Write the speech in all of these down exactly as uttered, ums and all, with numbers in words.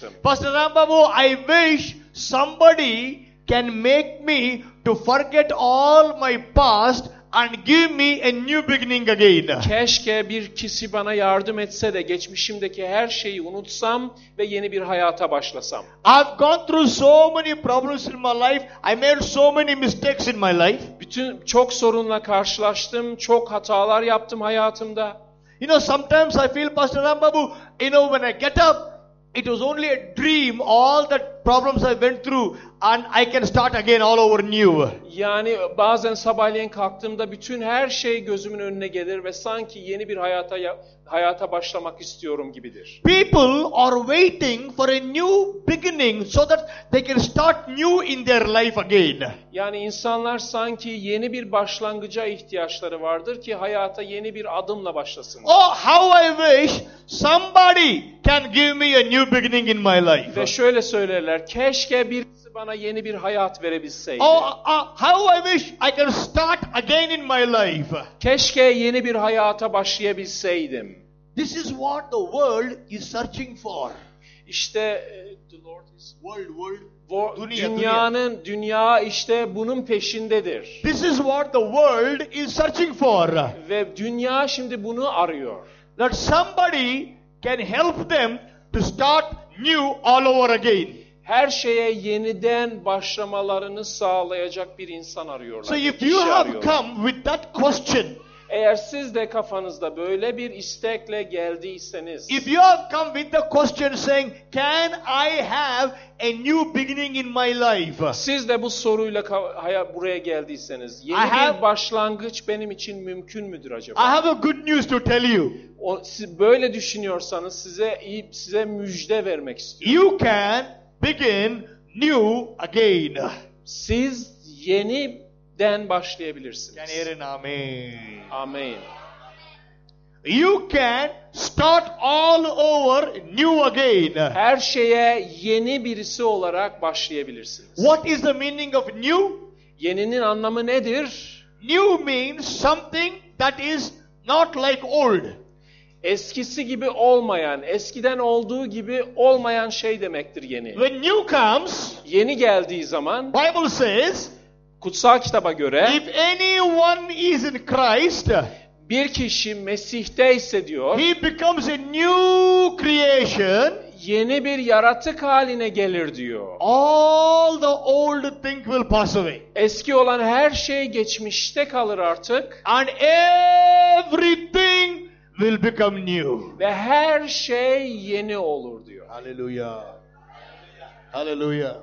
Pastor Rambabu, I wish somebody can make me to forget all my past and give me a new beginning again. Keşke bir kişi bana yardım etse de geçmişimdeki her şeyi unutsam ve yeni bir hayata başlasam. I've gone through so many problems in my life. I made so many mistakes in my life. Bütün çok sorunla karşılaştım, çok hatalar yaptım hayatımda. You know, sometimes I feel, Pastor Rambabu, you know, when I get up, it was only a dream, all the problems I went through, and I can start again all over new. Yani bazen sabahleyin kalktığımda bütün her şey gözümün önüne gelir ve sanki yeni bir hayata hayata başlamak istiyorum gibidir. People are waiting for a new beginning so that they can start new in their life again. Yani insanlar sanki yeni bir başlangıca ihtiyaçları vardır ki hayata yeni bir adımla başlasınlar. Oh, how I wish somebody can give me a new beginning in my life. Ve şöyle söylerler, keşke birisi bana yeni bir hayat verebilseydi. Oh, uh, how I wish I can start again in my life. Keşke yeni bir hayata başlayabilseydim. This is what the world is searching for. İşte the Lord is World, world. Wo- Dünya, dünyanın dünya işte bunun peşindedir. This is what the world is searching for. Ve dünya şimdi bunu arıyor. That somebody can help them to start new all over again. Her şeye yeniden başlamalarını sağlayacak bir insan arıyorlar. So bir if kişi you have arıyorlar. come with that question, Eğer siz de kafanızda böyle bir istekle geldiyseniz, if you have come with the question saying, can I have a new beginning in my life? siz de bu soruyla ka- haya- buraya geldiyseniz, yeni I have- bir başlangıç benim için mümkün müdür acaba? I have a good news to tell you. O, siz böyle düşünüyorsanız size iyi, size müjde vermek istiyorum. You can begin new again. Siz yeniden başlayabilirsiniz. Can you hear an amen? Amen. You can start all over new again. Her şeye yeni birisi olarak başlayabilirsiniz. What is the meaning of new? Yeninin anlamı nedir? New means something that is not like old. Eskisi gibi olmayan, eskiden olduğu gibi olmayan şey demektir yeni. When new comes, Yeni geldiği zaman Bible says, kutsal kitaba göre if anyone is in Christ, bir kişi Mesih'te ise diyor, he becomes a new creation. yeni bir yaratık haline gelir diyor. All the old things will pass away. Eski olan her şey geçmişte kalır artık And everything will become new. ve her şey yeni olur diyor. Hallelujah. Hallelujah.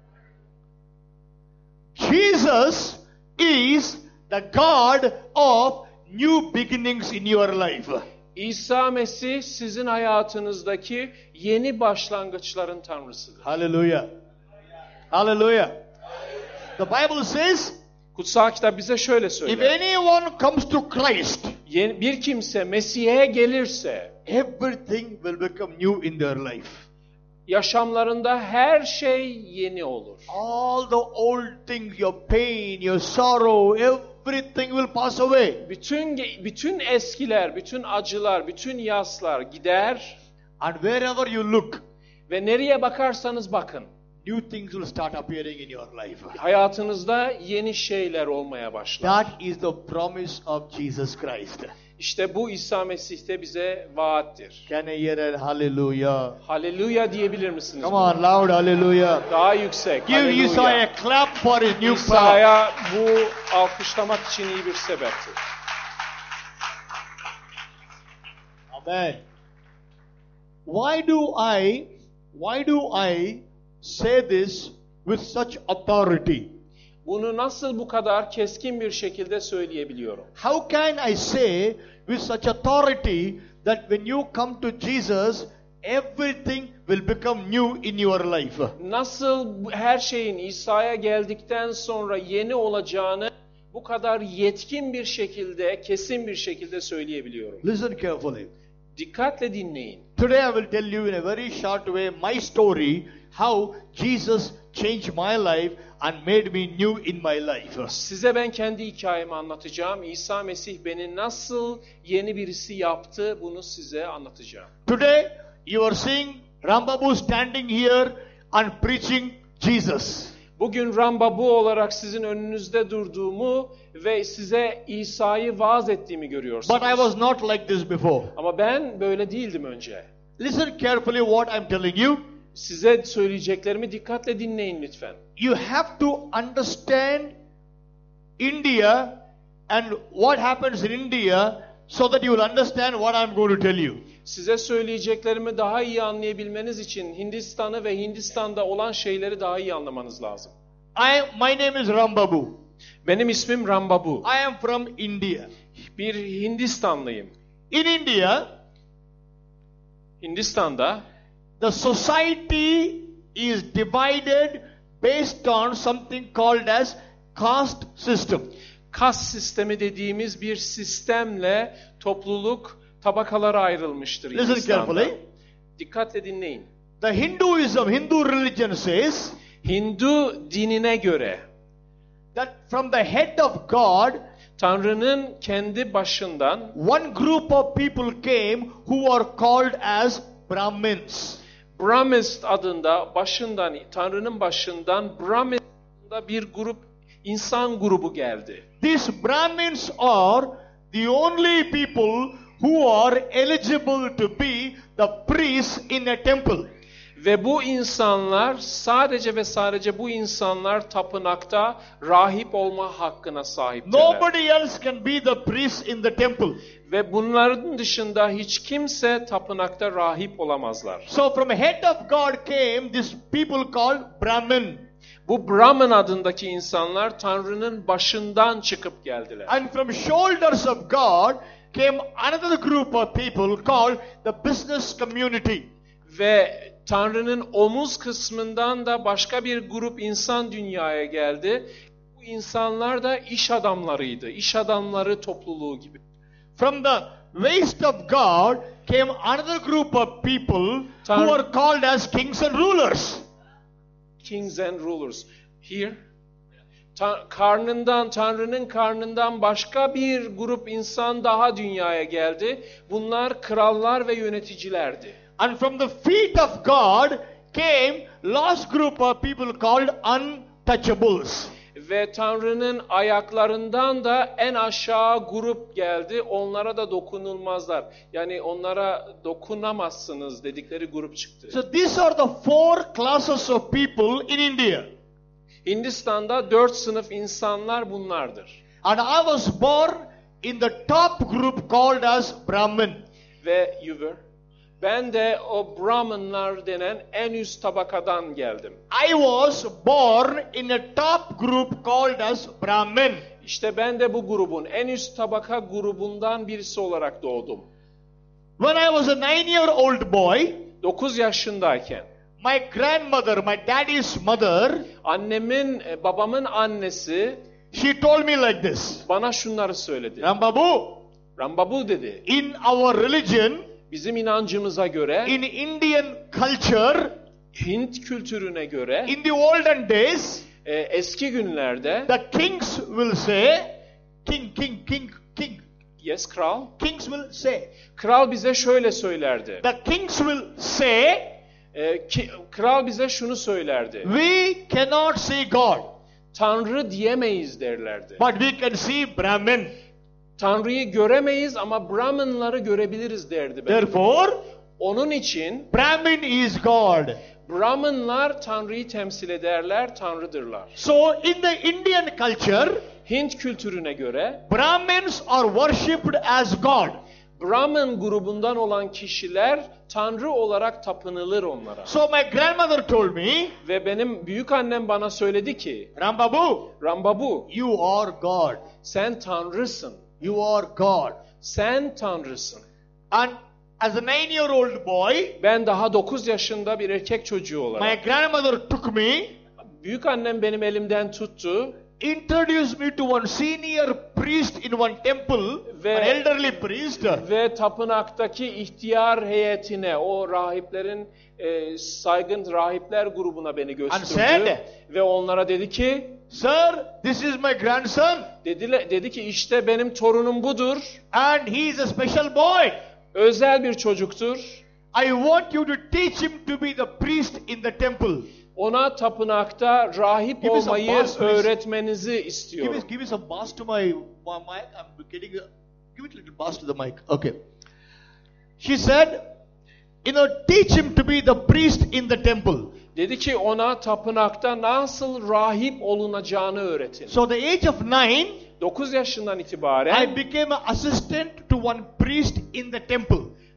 Jesus is the God of new beginnings in your life. İsa Mesih sizin hayatınızdaki yeni başlangıçların tanrısıdır. Hallelujah. Hallelujah. The Bible says, Kutsal kitap bize şöyle if söyler. anyone comes to Christ, Yeni- Bir kimse Mesih'e gelirse everything will become new in their life. yaşamlarında her şey yeni olur. All the old things, your pain, your sorrow, everything will pass away. Bütün ge- bütün eskiler, bütün acılar, bütün yaslar gider And wherever you look, ve nereye bakarsanız bakın, new things will start appearing in your life. hayatınızda yeni şeyler olmaya başlar. That is the promise of Jesus Christ. İşte bu İsa Mesih'te bize vaattir. Can I hear a hallelujah? Haleluya diyebilir misiniz? Come on, loud hallelujah. Daha yüksek. Give Haleluya. Isaiah a clap for his new power. İsa'ya bu alkışlamak için iyi bir sebeptir. Amen. Why do I, why do I say this with such authority? Bunu nasıl bu kadar keskin bir şekilde söyleyebiliyorum? How can I say with such authority that when you come to Jesus, everything will become new in your life? Nasıl bu- her şeyin İsa'ya geldikten sonra yeni olacağını bu kadar yetkin bir şekilde, kesin bir şekilde söyleyebiliyorum? Listen carefully. Dikkatle dinleyin. Today I will tell you in a very short way my story, how Jesus changed my life and made me new in my life. Size ben kendi hikayemi anlatacağım. İsa Mesih beni nasıl yeni birisi yaptı, bunu size anlatacağım. Today you are seeing Rambabu standing here and preaching Jesus. Bugün Rambabu olarak sizin önünüzde durduğumu ve size İsa'yı vaaz ettiğimi görüyorsunuz. But I was not like this before. Ama ben böyle değildim önce. Listen carefully what I'm telling you. Size söyleyeceklerimi dikkatle dinleyin lütfen. You have to understand India and what happens in India so that you will understand what I'm going to tell you. Size söyleyeceklerimi daha iyi anlayabilmeniz için Hindistan'ı ve Hindistan'da olan şeyleri daha iyi anlamanız lazım. I my name is Rambabu. Benim ismim Rambabu. I am from India. Bir Hindistanlıyım. In India, Hindistan'da the society is divided based on something called as caste system. kas sistemi dediğimiz bir sistemle topluluk tabakalara ayrılmıştır Listen Hindistan'da. carefully. Dikkatle dinleyin. The Hinduism, Hindu religion says Hindu dinine göre that from the head of God, Tanrı'nın kendi başından one group of people came who are called as Brahmins. Brahmist adında başından Tanrı'nın başından Brahmist adında bir grup insan grubu geldi. These Brahmins are the only people who are eligible to be the priests in a temple. Ve bu insanlar sadece ve sadece bu insanlar tapınakta rahip olma hakkına sahiptirler. Nobody else can be the priest in the temple. Ve bunların dışında hiç kimse tapınakta rahip olamazlar. So from head of God came this people called Brahmin. Bu Brahman adındaki insanlar Tanrı'nın başından çıkıp geldiler. And from shoulders of God came another group of people called the business community. Ve Tanrı'nın omuz kısmından da başka bir grup insan dünyaya geldi. Bu insanlar da iş adamlarıydı. İş adamları topluluğu gibi. From the waist of God came another group of people Tan- who are called as kings and rulers. Kings and rulers. Here. Ta- karnından, Tanrı'nın karnından başka bir grup insan daha dünyaya geldi. Bunlar krallar ve yöneticilerdi. And from the feet of God came last group of people called untouchables. Ve Tanrı'nın ayaklarından da en aşağı grup geldi. Onlara da dokunulmazlar. Yani onlara dokunamazsınız dedikleri grup çıktı. So these are the four classes of people in India. Hindistan'da dört sınıf insanlar bunlardır. And I was born in the top group called as Brahmin. Ve you were. Ben de o Brahmanlar denen en üst tabakadan geldim. I was born in a top group called as Brahmin. İşte ben de bu grubun, en üst tabaka grubundan birisi olarak doğdum. When I was a nine-year-old boy, dokuz yaşındayken my grandmother, my daddy's mother, annemin, e, babamın annesi she told me like this. bana şunları söyledi. Rambabu, Rambabu dedi, in our religion, bizim inancımıza göre, in Indian culture, Hint kültürüne göre, in the olden days, e, eski günlerde, the kings will say, king, king, king, king. yes kral, Kings will say. kral bize şöyle söylerdi. The kings will say, E, ki, kral bize şunu söylerdi. we cannot see God, Tanrı diyemeyiz derlerdi. but we can see Brahmin. Tanrı'yı göremeyiz ama Brahmanları görebiliriz derdi. Ben. Therefore, Onun için Brahmin is God. Brahmanlar Tanrı'yı temsil ederler, Tanrıdırlar. So in the Indian culture, Hint kültürüne göre Brahmins are worshipped as God. Brahman grubundan olan kişiler Tanrı olarak tapınılır onlara. So my grandmother told me, Ve benim büyük annem bana söyledi ki, Rambabu, Rambabu, you are God. sen Tanrısın. You are God. Sen Tanrısın. And as a nine-year-old boy, Ben daha dokuz yaşında bir erkek çocuğu my olarak, grandmother took me, büyük annem benim elimden tuttu introduced me to one senior priest in one temple, Ve- an elderly priest. ve tapınaktaki ihtiyar heyetine, o rahiplerin e, saygın rahipler grubuna beni götürdü. said- Ve onlara dedi ki, Sir, this is my grandson, dedi, dedi ki işte benim torunum budur, and he is a special boy. özel bir çocuktur. I want you to teach him to be the priest in the temple. Ona tapınakta rahip Give me some olmayı bass, please. öğretmenizi Give me, istiyorum. give me some bass to my, my mic. I'm getting a, give it a little bass to the mic. Okay. She said, you know, teach him to be the priest in the temple. Dedi ki ona tapınakta nasıl rahip olunacağını öğretin. So the age of nine, dokuz yaşından I itibaren became an assistant to one priest in the temple.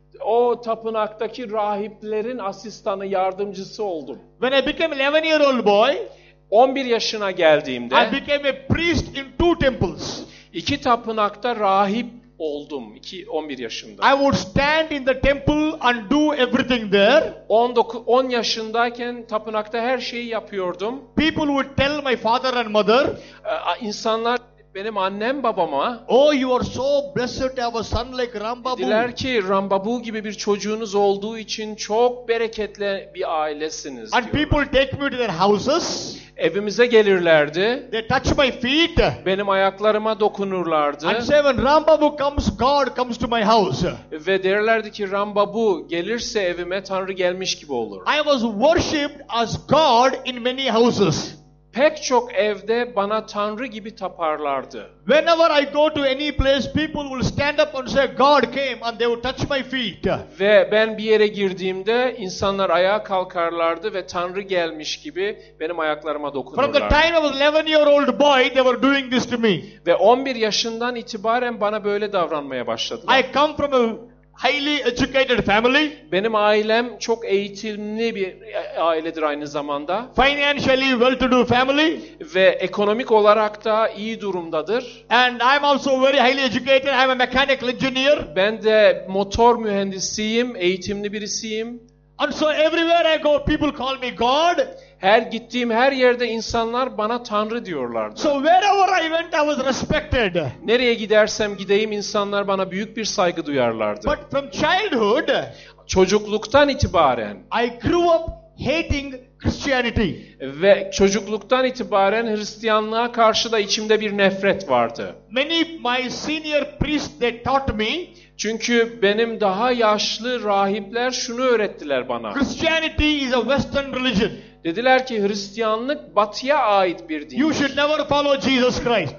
o tapınaktaki rahiplerin asistanı, yardımcısı oldum. When I became eleven year old boy, on bir yaşına geldiğimde I became a priest in two temples. iki tapınakta rahip oldum. iki on bir yaşında. I would stand in the temple and do everything there. on dokuz on yaşındayken tapınakta her şeyi yapıyordum. People would tell my father and mother, Ee, İnsanlar benim annem babama oh, you are so blessed to have a son like Rambabu. dediler ki Rambabu gibi bir çocuğunuz olduğu için çok bereketli bir ailesiniz And diyorlar. people take me to their houses. Evimize gelirlerdi. They touch my feet Benim ayaklarıma dokunurlardı. and say, when Rambabu comes, God comes to my house. Ve derlerdi ki Rambabu gelirse evime Tanrı gelmiş gibi olur. I was worshipped as God in many houses. Pek çok evde bana Tanrı gibi taparlardı. Whenever I go to any place, people will stand up and say, God came, and they would touch my feet. Ve ben bir yere girdiğimde insanlar ayağa kalkarlardı ve Tanrı gelmiş gibi benim ayaklarıma From the dokunurlardı. time I was eleven year old boy, they were doing this to me. Ve on bir yaşından itibaren bana böyle davranmaya başladılar. I come from a highly educated family, Benim ailem çok eğitimli bir ailedir aynı zamanda. financially well-to-do family, Ve ekonomik olarak da iyi durumdadır. and I'm also very highly educated. I'm a mechanical engineer. Ben de motor mühendisiyim, eğitimli birisiyim. And so everywhere I go, people call me God. Her gittiğim her yerde insanlar bana Tanrı diyorlardı. So wherever I went, I was respected. Nereye gidersem gideyim insanlar bana büyük bir saygı duyarlardı. But from childhood, Çocukluktan itibaren I grew up hating Christianity. ve çocukluktan itibaren Hristiyanlığa karşı da içimde bir nefret vardı. Many my senior priests, they taught me, Çünkü benim daha yaşlı rahipler şunu öğrettiler bana. Christianity is a Western religion. Dediler ki Hristiyanlık batıya ait bir din. You should never follow Jesus Christ.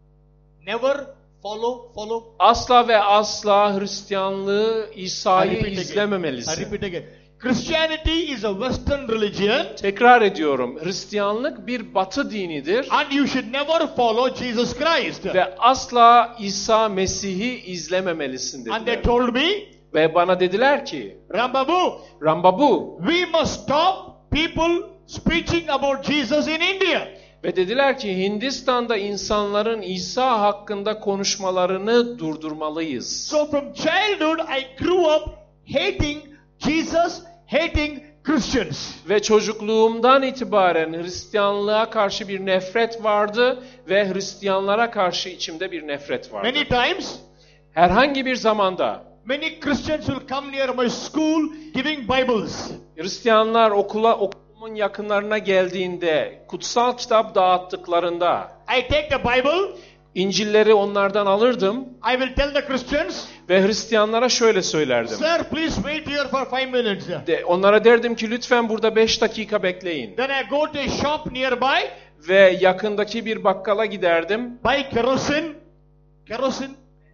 Never follow, follow. Asla ve asla Hristiyanlığı, I İsa'yı repeat again. I izlememelisin. repeat again. Christianity is a Western religion, Tekrar ediyorum. Hristiyanlık bir batı dinidir. and you should never follow Jesus Christ. Ve asla İsa Mesih'i izlememelisin And they dediler. told me, Ve bana dediler ki, Rambabu, Rambabu, we must stop people speaking about Jesus in India. ve dediler ki Hindistan'da insanların İsa hakkında konuşmalarını durdurmalıyız. So from childhood, I grew up hating Jesus, hating Christians. Ve çocukluğumdan itibaren Hristiyanlığa karşı bir nefret vardı ve Hristiyanlara karşı içimde bir nefret vardı. Many times, Herhangi bir zamanda many Christians will come near my school giving Bibles. Hristiyanlar okula okulumun yakınlarına geldiğinde kutsal kitap dağıttıklarında I take the Bible, İncil'leri onlardan alırdım I will tell the Christians, ve Hristiyanlara şöyle söylerdim. sir, please wait here for five minutes. De, onlara derdim ki lütfen burada beş dakika bekleyin. Then I go to a shop nearby, Ve yakındaki bir bakkala giderdim. buy kerosene, kerosene,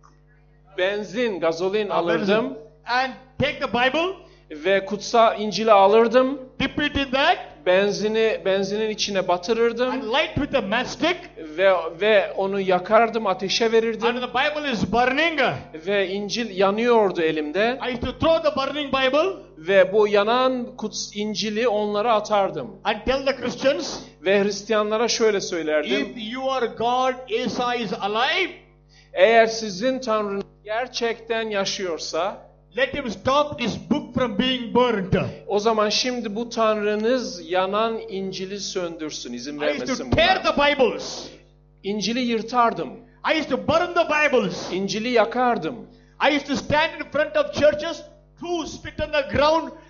Benzin, gazolin alırdım. and take the Bible, Ve kutsal İncil'i alırdım. dip it in that, Benzini benzinin içine batırırdım. and light with a matchstick, Ve ve onu yakardım, ateşe verirdim. and the Bible is burning. Ve İncil yanıyordu elimde. I used to throw the burning Bible Ve bu yanan kuts İncil'i onlara atardım. and tell the Christians, Ve Hristiyanlara şöyle söylerdim. if you are God, Asa is alive, Eğer sizin Tanrınız gerçekten yaşıyorsa, let him stop this book from being burnt. o zaman şimdi bu Tanrınız yanan İncil'i söndürsün, izin I used to vermesin tear buna. the Bibles. İncil'i yırtardım. I used to burn the Bibles. İncil'i yakardım. I used to stand in front of churches, throw spit on the ground,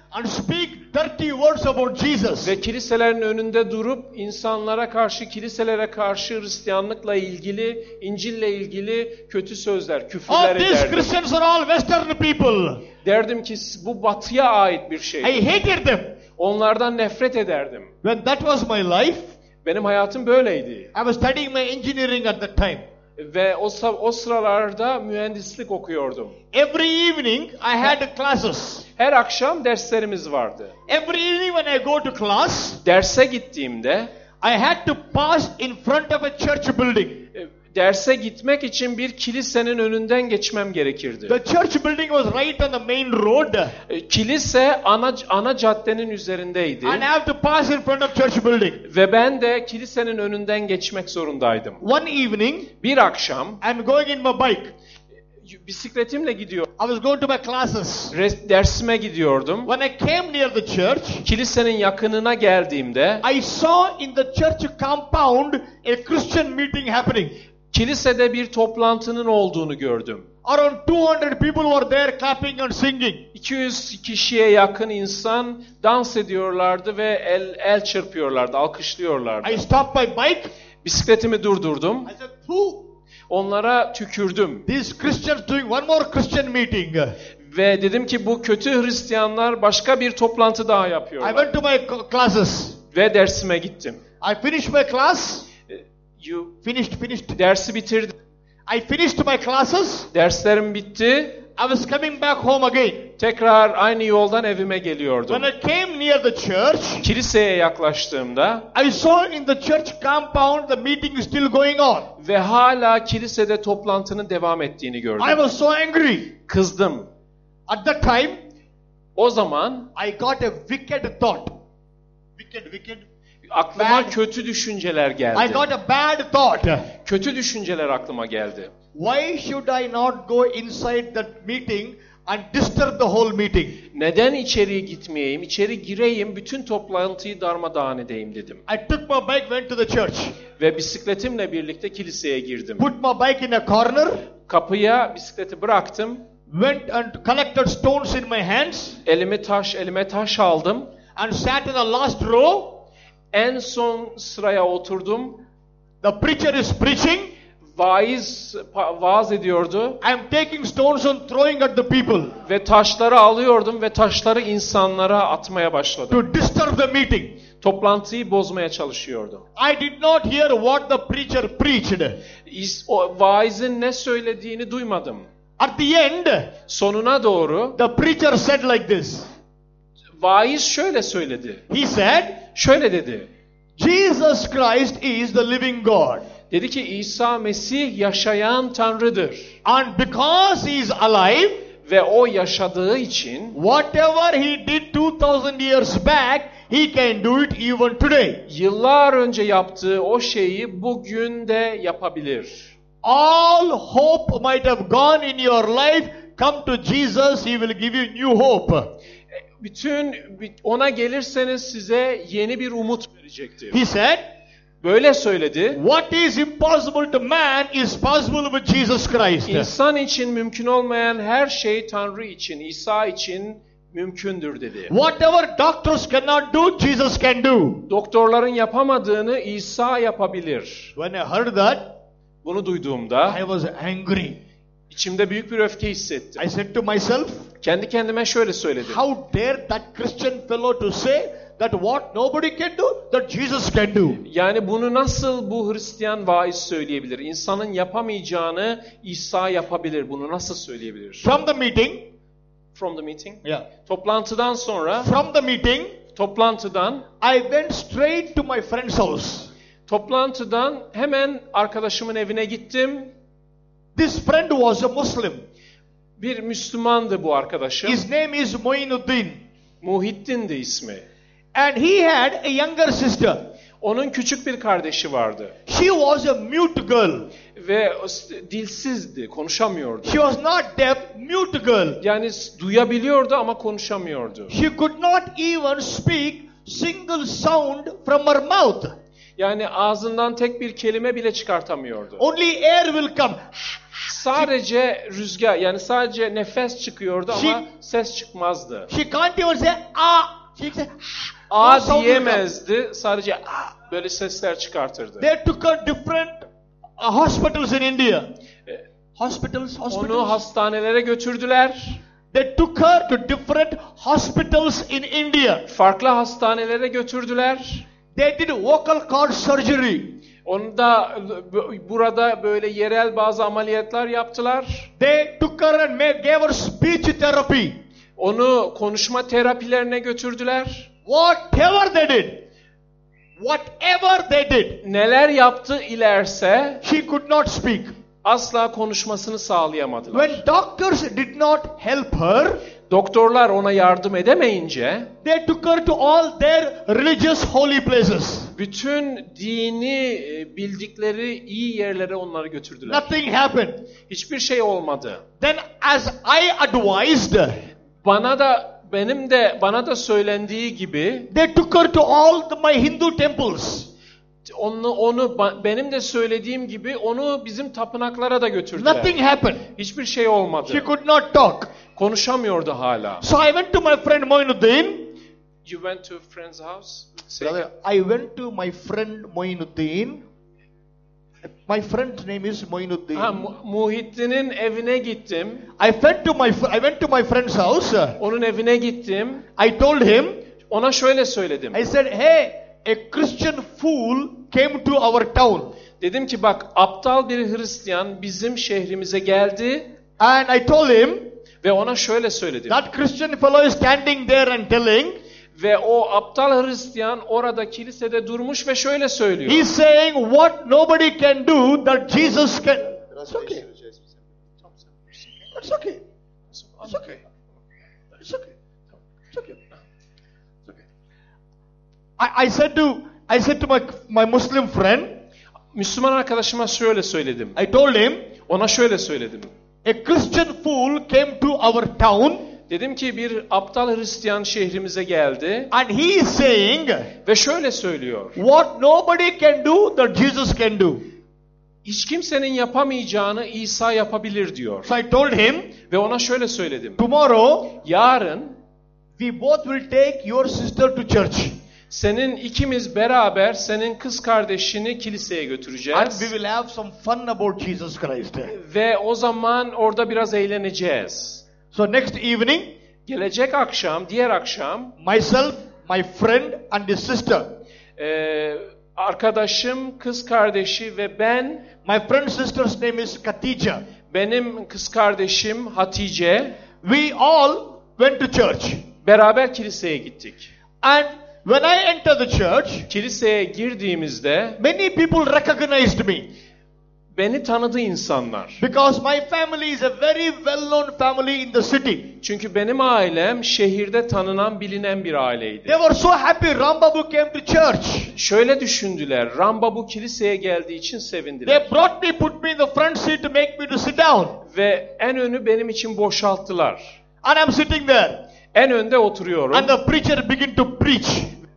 and speak dirty words about Jesus. Ve kiliselerin önünde durup insanlara karşı, kiliselere karşı Hristiyanlıkla ilgili, İncil'le ilgili kötü sözler, All küfürler these ederdim. Christians are all Western people. Derdim ki bu batıya ait bir şey. I hated them. Onlardan nefret ederdim. When that was my life, Benim hayatım böyleydi. I was studying my engineering at that time. Ve o, o sıralarda mühendislik okuyordum. Every evening I had classes. Her akşam derslerimiz vardı. Every evening when I go to class, Derse gittiğimde I had to pass in front of a church building. e, derse gitmek için bir kilisenin önünden geçmem gerekirdi. The church building was right on the main road, E, Kilise ana ana caddenin üzerindeydi. and I have to pass in front of church building. Ve ben de kilisenin önünden geçmek zorundaydım. One evening, Bir akşam I'm going in my bike. bisikletimle gidiyor. I was going to my classes. Res- dersime gidiyordum. When I came near the church, Kilisenin yakınına geldiğimde I saw in the church compound a Christian meeting happening. kilisede bir toplantının olduğunu gördüm. Around two hundred people were there clapping and singing. iki yüz kişiye yakın insan dans ediyorlardı ve el el çırpıyorlardı, alkışlıyorlardı. I stopped my bike. Bisikletimi durdurdum. I said, who? Onlara tükürdüm. These Christians doing one more Christian meeting. Ve dedim ki bu kötü Hristiyanlar başka bir toplantı daha I yapıyorlar. went to my co- classes. Ve dersime gittim. I finished my class. You Finished, finished. dersi bitirdim. I finished my classes. Derslerim bitti. I was coming back home again. Tekrar aynı yoldan evime geliyordum. When I came near the church, Kiliseye yaklaştığımda I saw in the church compound the meeting is still going on. ve hala kilisede toplantının devam ettiğini I gördüm. was so angry. Kızdım. At that time, O zaman I got a wicked thought. Wicked, wicked. aklıma Bad. kötü düşünceler I geldi. got a bad thought. Kötü düşünceler aklıma geldi. Why should I not go inside that meeting and disturb the whole meeting? Neden içeriye gitmeyeyim, içeri gireyim, bütün toplantıyı darmadağın edeyim dedim. I took my bike, went to the church, Ve bisikletimle birlikte kiliseye girdim. put my bike in a corner, Kapıya bisikleti bıraktım. went and collected stones in my hands, Elime taş, elime taş aldım. and sat in the last row. En son sıraya oturdum. The preacher is preaching. Vaiz pa- vaaz ediyordu I am taking stones and throwing at the people ve taşları alıyordum ve taşları insanlara atmaya başladım. to disturb the meeting. Toplantıyı bozmaya çalışıyordum. I did not hear what the preacher preached. İs- O vaizin ne söylediğini duymadım. At the end, Sonuna doğru the preacher said like this. vaiz şöyle söyledi. He said, Şöyle dedi. Jesus Christ is the living God. Dedi ki İsa Mesih yaşayan Tanrı'dır. And because he is alive, Ve o yaşadığı için whatever he did two thousand years back, he can do it even today. yıllar önce yaptığı o şeyi bugün de yapabilir. All hope might have gone in your life. Come to Jesus, he will give you new hope. Bütün ona gelirseniz size yeni bir umut verecektir. He said, Böyle söyledi. what is impossible to man is possible with Jesus Christ. İnsan için mümkün olmayan her şey Tanrı için, İsa için mümkündür dedi. Whatever doctors cannot do, Jesus can do. Doktorların yapamadığını İsa yapabilir. When I heard that, Bunu duyduğumda I was angry. içimde büyük bir öfke hissettim. I said to myself, Kendi kendime şöyle söyledim. how dare that Christian fellow to say that what nobody can do, that Jesus can do. Yani bunu nasıl bu Hristiyan vaiz söyleyebilir? İnsanın yapamayacağını İsa yapabilir. Bunu nasıl söyleyebilir? From the meeting, From the meeting. yeah, Toplantıdan sonra, from the meeting, toplantıdan, I went straight to my friend's house. toplantıdan hemen arkadaşımın evine gittim. This friend was a Muslim. Bir Müslümandı bu arkadaşım. His name is Moinuddin. Muhittin'di ismi. And he had a younger sister. Onun küçük bir kardeşi vardı. She was a mute girl. Ve dilsizdi, konuşamıyordu. She was not deaf, mute girl. Yani duyabiliyordu ama konuşamıyordu. She could not even speak single sound from her mouth. Yani ağzından tek bir kelime bile çıkartamıyordu. Only air will come. Sadece rüzgar, yani sadece nefes çıkıyordu ama She- ses çıkmazdı. She can't even say ah. She say A no sound will come. diyemezdi, sadece "Ah" böyle sesler çıkartırdı. They took her different uh, hospitals in India. Hospitals, Onu hospitals. hastanelere götürdüler. They took her to different hospitals in India. Farklı hastanelere götürdüler. They did vocal cord surgery. Onu da burada böyle yerel bazı ameliyatlar yaptılar. They took her and made, gave her speech therapy. Onu konuşma terapilerine götürdüler. Whatever they did, whatever they did, Neler yaptı ilerse she could not speak. asla konuşmasını sağlayamadılar. When doctors did not help her, Doktorlar ona yardım edemeyince they took her to all their religious holy places. bütün dini e, bildikleri iyi yerlere onları götürdüler. Nothing happened. Hiçbir şey olmadı. Then as I advised, Bana da benim de bana da söylendiği gibi they took her to all the, my Hindu temples. onu onu ba- benim de söylediğim gibi onu bizim tapınaklara da götürdüler. Nothing happened. Hiçbir şey olmadı. She could not talk. Konuşamıyordu hala. So I went to my friend Moinuddin. You went to a friend's house? Brother, I went to my friend Moinuddin. My friend's name is Moinuddin. Ha, Mu- Muhittin'in evine gittim. I went to my fr- I went to my friend's house. Onun evine gittim. I told him, Ona şöyle söyledim. I said, hey, a Christian fool came to our town. Dedim ki bak, aptal bir Hristiyan bizim şehrimize geldi And I told him, ve ona şöyle söyledim. that Christian fellow is standing there and telling, Ve o aptal Hristiyan orada kilisede durmuş ve şöyle söylüyor. he's saying what nobody can do that Jesus can. It's okay. It's okay. It's okay. It's okay. It's okay. I, I said to I said to my my Muslim friend, Müslüman arkadaşıma şöyle söyledim. I told him, Ona şöyle söyledim. a Christian fool came to our town Dedim ki bir aptal Hristiyan şehrimize geldi and he is saying ve şöyle söylüyor. what nobody can do that Jesus can do. Hiç kimsenin yapamayacağını İsa yapabilir diyor. So I told him, Ve ona şöyle söyledim. tomorrow Yarın we both will take your sister to church senin ikimiz beraber senin kız kardeşini kiliseye and götüreceğiz. we will have some fun about Jesus Christ. Ve o zaman orada biraz eğleneceğiz. So next evening, Gelecek akşam, diğer akşam myself, my friend and his sister, e, arkadaşım, kız kardeşi ve ben, my friend's sister's name is Katija. benim kız kardeşim Hatice We all went to church. beraber kiliseye gittik. And when I entered the church, Kiliseye girdiğimizde many people recognized me beni tanıdı insanlar. because my family is a very well-known family in the city. Çünkü benim ailem şehirde tanınan, bilinen bir aileydi. They were so happy Rambabu came to church. Şöyle düşündüler, Ramba bu kiliseye geldiği için sevindiler. They brought me, put me in the front seat to make me to sit down. Ve en önü benim için boşalttılar. And I'm sitting there. En önde oturuyorum. And the preacher began to preach.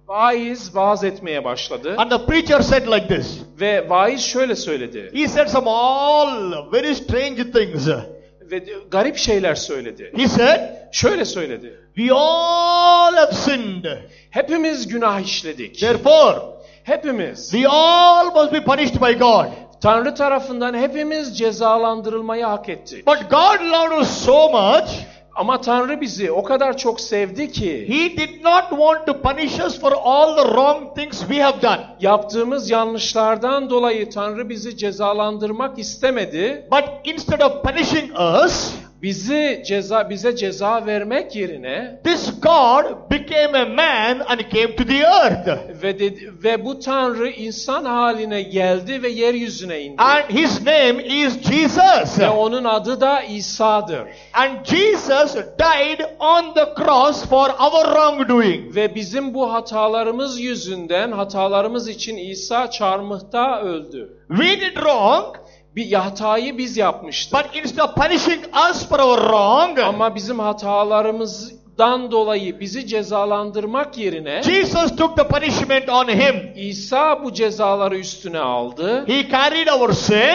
Vaiz vaaz etmeye başladı. And the preacher said like this. Ve vaiz şöyle söyledi. He said some all very strange things. Ve garip şeyler söyledi. He said, Şöyle söyledi. we all have sinned. Hepimiz günah işledik. Therefore, Hepimiz. we all must be punished by God. Tanrı tarafından hepimiz cezalandırılmayı hak ettik. But God loved us so much, Ama Tanrı bizi o kadar çok sevdi ki He did not want to punish us for all the wrong things we have done. yaptığımız yanlışlardan dolayı Tanrı bizi cezalandırmak istemedi. But instead of punishing us, Bizi ceza bize ceza vermek yerine this God became a man and came to the earth. ve dedi, ve bu Tanrı insan haline geldi ve yeryüzüne indi. And His name is Jesus. Ve onun adı da İsa'dır. And Jesus died on the cross for our wrongdoing. Ve bizim bu hatalarımız yüzünden, hatalarımız için İsa çarmıhta öldü. We did wrong, Bir hatayı biz yapmıştık. but instead of punishing us for our wrong, Ama bizim hatalarımızdan dolayı bizi cezalandırmak yerine Jesus took the punishment on Him. İsa bu cezaları üstüne aldı. He carried our sin.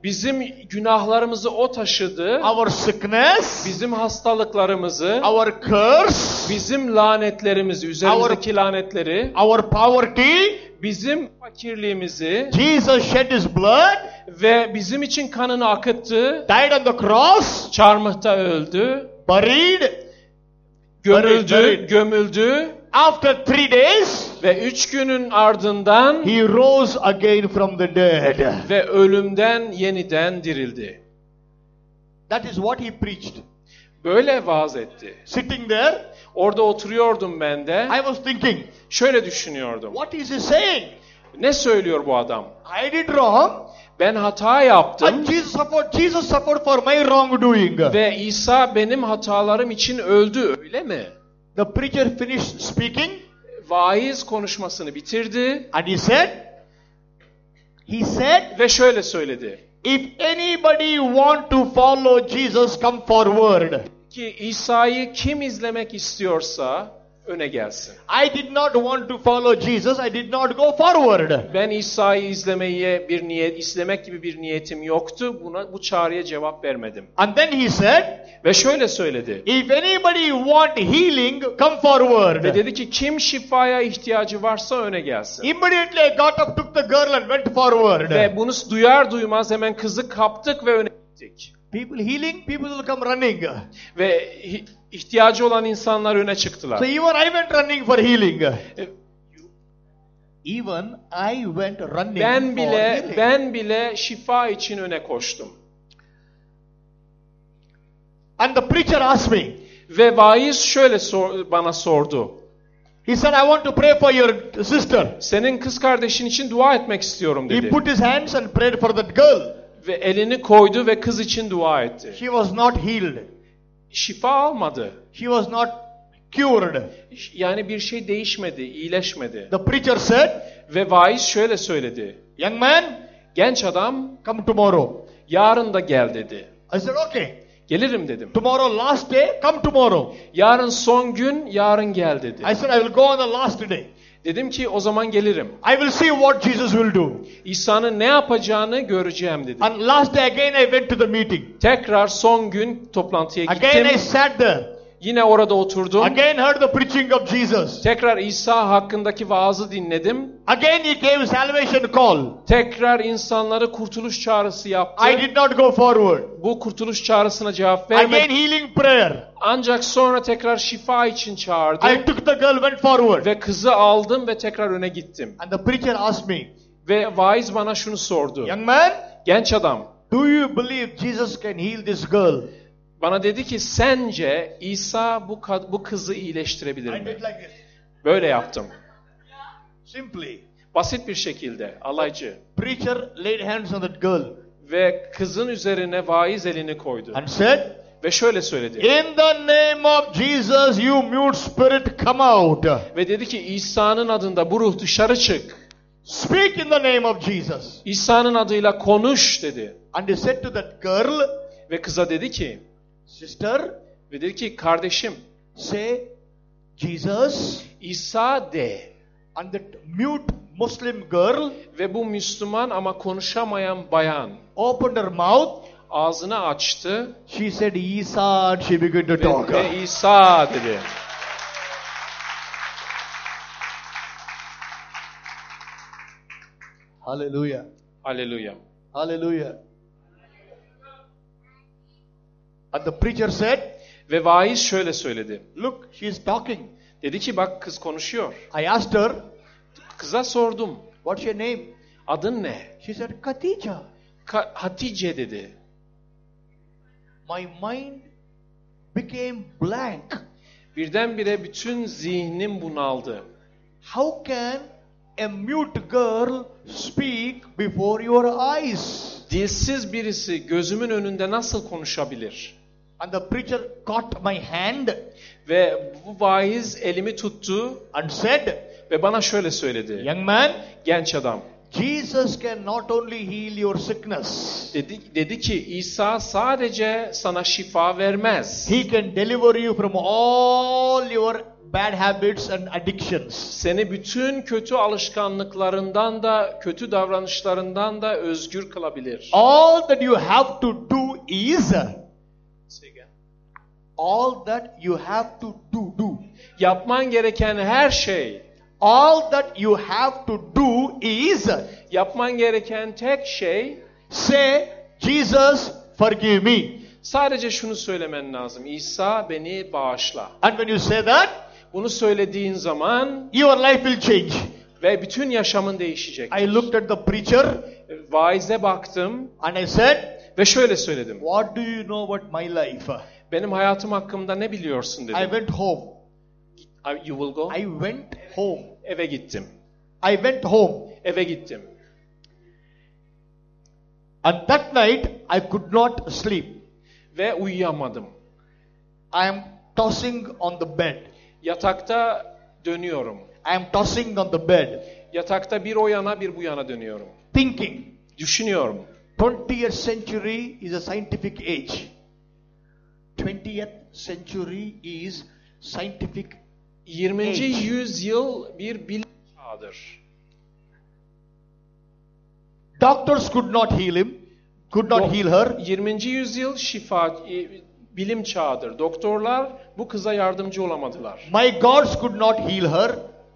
Bizim günahlarımızı o taşıdı. our sickness, Bizim hastalıklarımızı, our curse, bizim lanetlerimizi, üzerimizdeki lanetleri, our poverty. bizim fakirliğimizi Jesus shed his blood, ve bizim için kanını akıttı. died on the cross, Çarmıhta öldü, buried. gömüldü, Buried. gömüldü After three days, ve üç günün ardından he rose again from the dead. ve ölümden yeniden dirildi. That is what he preached. Böyle vaaz etti. Sitting there, Orada oturuyordum ben de. I was thinking, Şöyle düşünüyordum. what is he saying? Ne söylüyor bu adam? I did wrong, Ben hata yaptım and Jesus suffered, Jesus suffered for my wrongdoing. ve İsa benim hatalarım için öldü, öyle mi? The preacher finished speaking, Vaiz konuşmasını bitirdi and he said, he said, ve şöyle söyledi. if anybody want to follow Jesus, come forward. Ki İsa'yı kim izlemek istiyorsa öne gelsin. I did not want to follow Jesus, I did not go forward. Ben İsa'yı izlemeye bir niyet, izlemek gibi bir niyetim yoktu. Buna bu çağrıya cevap vermedim. And then he said, Ve şöyle söyledi. if anybody want healing, come forward. Ve dedi ki kim şifaya ihtiyacı varsa öne gelsin. Immediately I got up, took the girl and went forward. Ve bunu duyar duymaz hemen kızı kaptık ve öne gittik. People healing, people will come running. Ve hi- ihtiyacı olan insanlar öne çıktılar. So even I went running for healing. E, Even I went running Ben for bile healing. ben bile şifa için öne koştum. And the preacher asked me, Ve vaiz şöyle sor- bana sordu. he said, I want to pray for your sister. Senin kız kardeşin için dua etmek istiyorum He dedi. put his hands and prayed for that girl. Ve elini koydu ve kız için dua etti. She was not healed. Şifa almadı. She was not cured. Yani bir şey değişmedi, iyileşmedi. The preacher said, Ve vaiz şöyle söyledi. young man, Genç adam, come tomorrow. yarın da gel dedi. I said, okay. Gelirim dedim. Tomorrow last day, come tomorrow. Yarın son gün, yarın gel dedi. I said, I will go on the last day. Dedim ki o zaman gelirim. I will see what Jesus will do. İsa'nın ne yapacağını göreceğim dedi. And last day again I went to the meeting. Tekrar son gün toplantıya Again I gittim. sat there. Yine orada oturdum. Again heard the preaching of Jesus. Tekrar İsa hakkındaki vaazı dinledim. Again he gave salvation call. Tekrar insanları kurtuluş çağrısı yaptı. I did not go forward. Bu kurtuluş çağrısına cevap Again vermedi. healing prayer. Ancak sonra tekrar şifa için çağırdı. I took the girl, went forward. Ve kızı aldım ve tekrar öne gittim. And the preacher asked me, Ve vaiz bana şunu sordu. young man, Genç adam, do you believe Jesus can heal this girl? bana dedi ki sence İsa bu kad- bu kızı iyileştirebilir I mi? did like this. Böyle yaptım. Simply. Basit bir şekilde, alaycı. Preacher laid hands on that girl Ve kızın üzerine vaiz elini koydu. and said, Ve şöyle söyledi. in the name of Jesus, you mute spirit, come out. Ve dedi ki İsa'nın adında bu ruh dışarı çık. Speak in the name of Jesus. İsa'nın adıyla konuş dedi. And he said to that girl, Ve kıza dedi ki, sister, ve dedi ki kardeşim say Jesus. İsa de. And that mute Muslim girl Ve bu Müslüman ama konuşamayan bayan opened her mouth. ağzını açtı She said, Isa, and she began to talk. ve, ve İsa dedi. Hallelujah. Haleluya. Hallelujah. And the preacher said, Ve vaiz şöyle söyledi. look, she's talking. Dedi ki bak kız konuşuyor. I asked her, Kıza sordum. what's your name? Adın ne? She said, Khadija. Ka- Hatice dedi. My mind became blank. Birdenbire bütün zihnim bunaldı. How can a mute girl speak before your eyes? Dilsiz birisi gözümün önünde nasıl konuşabilir? And the preacher caught my hand Ve bu vaiz elimi tuttu and said, ve bana şöyle söyledi. young man, Genç adam. Jesus can not only heal your sickness, Dedi, dedi ki İsa sadece sana şifa vermez. He can deliver you from all your bad habits and addictions. Seni bütün kötü alışkanlıklarından da, kötü davranışlarından da özgür kılabilir. All that you have to do is, Say again. all that you have to do, do. Yapman gereken her şey, All that you have to do is, yapman gereken tek şey, say, Jesus, forgive me. sadece şunu söylemen lazım. İsa beni bağışla. And when you say that, Bunu söylediğin zaman your life will change. ve bütün yaşamın değişecek. I looked at the preacher Vaize baktım and I said, ve şöyle söyledim. what do you know about my life? Benim hayatım hakkında ne biliyorsun I dedim. went home. You will go. I went home. Eve gittim. I went home. Eve gittim. And that night, I could not sleep. Ve uyuyamadım. I am tossing on the bed. Yatakta dönüyorum. I am tossing on the bed, Yatakta bir o yana bir bu yana dönüyorum. thinking, Düşünüyorum. twentieth century is a scientific age. twentieth century is scientific yirminci age. yüzyıl bir bilim çağıdır. Doctors could not heal him, could not Do- heal her. yirminci yüzyıl şifa e, bilim çağıdır. Doktorlar bu kıza yardımcı olamadılar. My gods could not heal her.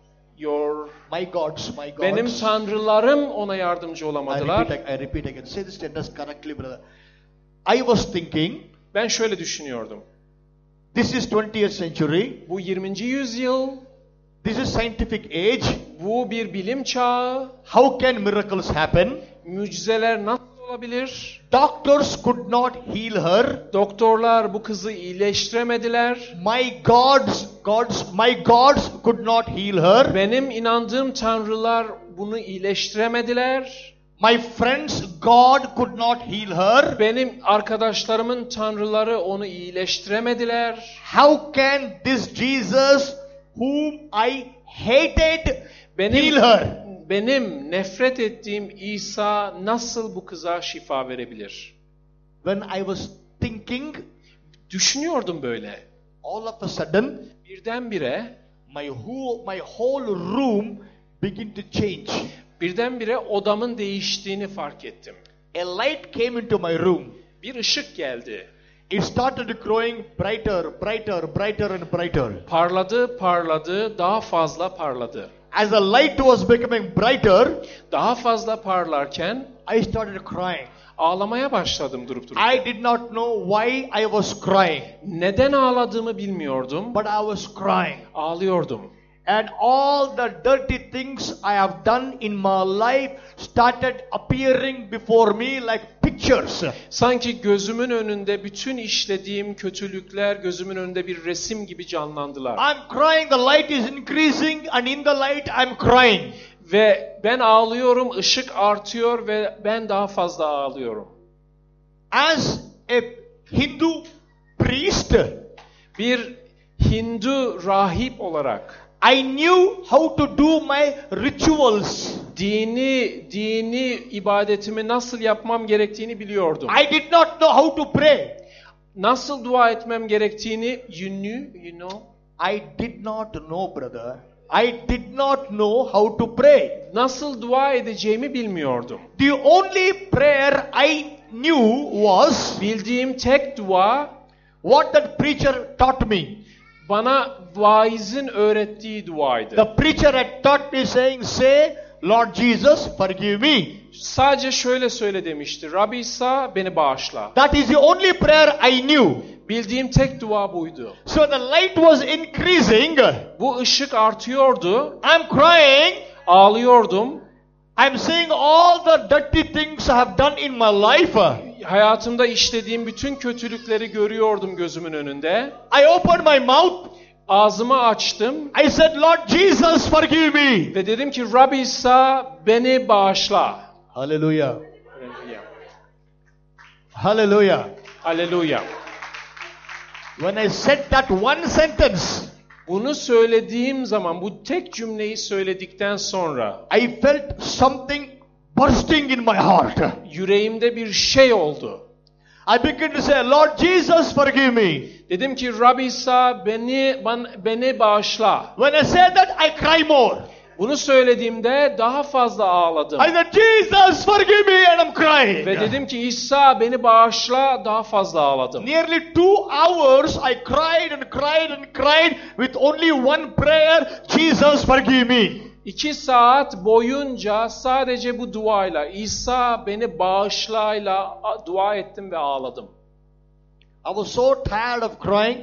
Your My gods, my gods. benim tanrılarım ona yardımcı I olamadılar. repeat, I repeat again. Say this sentence correctly, brother. I was thinking, Ben şöyle düşünüyordum. this is twentieth century. Bu yirminci yüzyıl, This is scientific age. bu bir bilim çağı. How can miracles happen? Mucizeler nasıl olabilir? Doctors could not heal her. Doktorlar bu kızı iyileştiremediler. My gods, gods, my gods could not heal her. Benim inandığım tanrılar bunu iyileştiremediler. My friends, God could not heal her. Benim arkadaşlarımın tanrıları onu iyileştiremediler. How can this Jesus, whom I hated, Benim heal her? benim nefret ettiğim İsa nasıl bu kıza şifa verebilir? When I was thinking, Düşünüyordum böyle. all of a sudden, Birdenbire, my whole, my whole room began to change. birdenbire odamın değiştiğini fark ettim. A light came into my room. Bir ışık geldi. It started growing brighter, brighter, brighter and brighter. Parladı, parladı, daha fazla parladı. As the light was becoming brighter, Daha fazla parlarken I started crying. ağlamaya başladım durup durup. I did not know why I was crying, Neden ağladığımı bilmiyordum. but I was crying. Ağlıyordum. And all the dirty things I have done in my life started appearing before me like pictures. Sanki gözümün önünde bütün işlediğim kötülükler gözümün önünde bir resim gibi canlandılar. I'm crying, the light is increasing, and in the light I'm crying. Ve ben ağlıyorum, ışık artıyor ve ben daha fazla ağlıyorum. As a Hindu priest, Bir Hindu rahip olarak I knew how to do my rituals. dini dini ibadetimi nasıl yapmam gerektiğini biliyordum. I did not know how to pray. Nasıl dua etmem gerektiğini you knew, you know. I did not know, brother. I did not know how to pray. Nasıl dua edeceğimi bilmiyordum. The only prayer I knew was Bildiğim tek dua what that preacher taught me. bana vaizin öğrettiği duaydı. The preacher had taught me saying, say, Lord Jesus, forgive me. Sadece şöyle söyle demişti. Rabbi İsa beni bağışla. That is the only prayer I knew. Bildiğim tek dua buydu. So the light was increasing. Bu ışık artıyordu. I'm crying. Ağlıyordum. I'm saying all the dirty things I have done in my life. Hayatımda işlediğim bütün kötülükleri görüyordum gözümün önünde. I opened my mouth. Ağzımı açtım I said, Lord Jesus, forgive me. ve dedim ki Rabbi İsa beni bağışla. Hallelujah. Haleluya. Hallelujah. Haleluya. When I said that one sentence, Bunu söylediğim zaman, bu tek cümleyi söyledikten sonra I felt something bursting in my heart. yüreğimde bir şey oldu. I began to say, Lord Jesus, forgive me. Dedim ki Rabbi İsa beni ban, beni bağışla. When I said that, I cry more. Bunu söylediğimde daha fazla ağladım. I said, Jesus, forgive me, and I'm crying. Ve dedim ki İsa beni bağışla, daha fazla ağladım. Nearly two hours I cried and cried and cried with only one prayer, Jesus, forgive me. İki saat boyunca sadece bu duayla, İsa beni bağışlayla dua ettim ve ağladım. I was so tired of crying.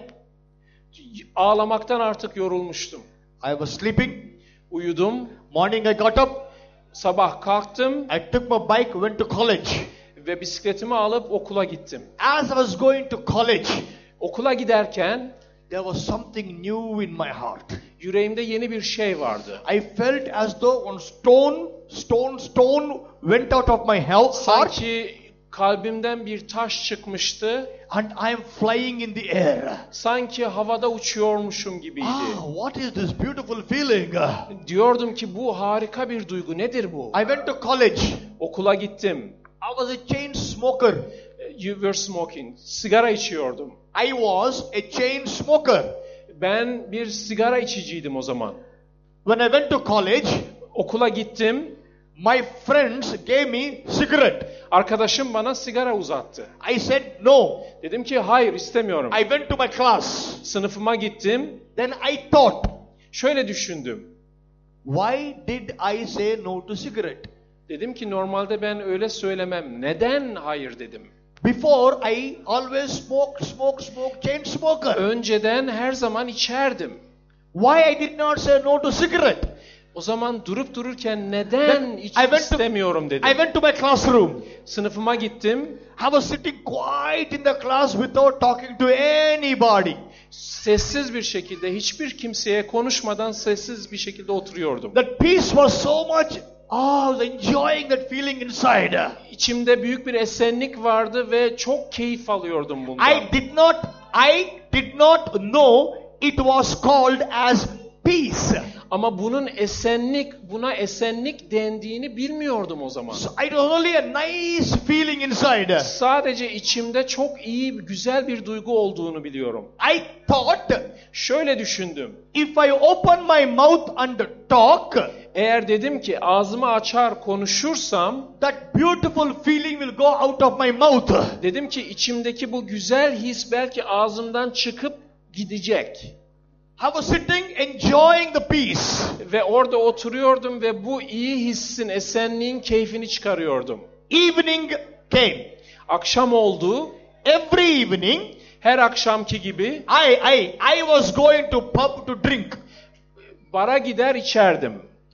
Ağlamaktan artık yorulmuştum. I was sleeping. Uyudum. Morning I got up. Sabah kalktım. I took my bike, went to college. Ve bisikletimi alıp okula gittim. As I was going to college, okula giderken there was something new in my heart. Yüreğimde yeni bir şey vardı. I felt as though one stone, stone, stone went out of my heart. Sanki kalbimden bir taş çıkmıştı. And I am flying in the air. Sanki havada uçuyormuşum gibiydi. Ah, what is this beautiful feeling? Diyordum ki bu harika bir duygu. Nedir bu? I went to college. Okula gittim. I was a chain smoker. You were smoking. Sigara içiyordum. I was a chain smoker. Ben bir sigara içiciydim o zaman. When I went to college, okula gittim. My friends gave me cigarette. Arkadaşım bana sigara uzattı. I said no. Dedim ki hayır istemiyorum. I went to my class. Sınıfıma gittim. Then I thought. Şöyle düşündüm. Why did I say no to cigarette? Dedim ki normalde ben öyle söylemem. Neden hayır dedim. Before I always smoke, smoke, smoke, chain smoker. Önceden her zaman içerdim. Why I did not say no to cigarette? O zaman durup dururken neden içmek istemiyorum dedim. I went to my classroom. Sınıfıma gittim. I was sitting quiet in the class without talking to anybody. Sessiz bir şekilde, hiçbir kimseye konuşmadan sessiz bir şekilde oturuyordum. That peace was so much. Oh, I was enjoying that feeling inside. İçimde büyük bir esenlik vardı ve çok keyif alıyordum bundan. I did not, I did not know it was called as peace. Ama bunun esenlik, buna esenlik dendiğini bilmiyordum o zaman. So it was only a nice feeling inside. Sadece içimde çok iyi, güzel bir duygu olduğunu biliyorum. I thought, şöyle düşündüm. If I open my mouth and talk, eğer dedim ki ağzımı açar konuşursam, that beautiful feeling will go out of my mouth. Dedim ki içimdeki bu güzel his belki ağzımdan çıkıp gidecek. I was sitting enjoying the peace. Ve orada oturuyordum ve bu iyi hissin, esenliğin keyfini çıkarıyordum. Evening came. Akşam oldu. Every evening, her akşamki gibi, I I I was going to pub to drink. Bara gider içerdim.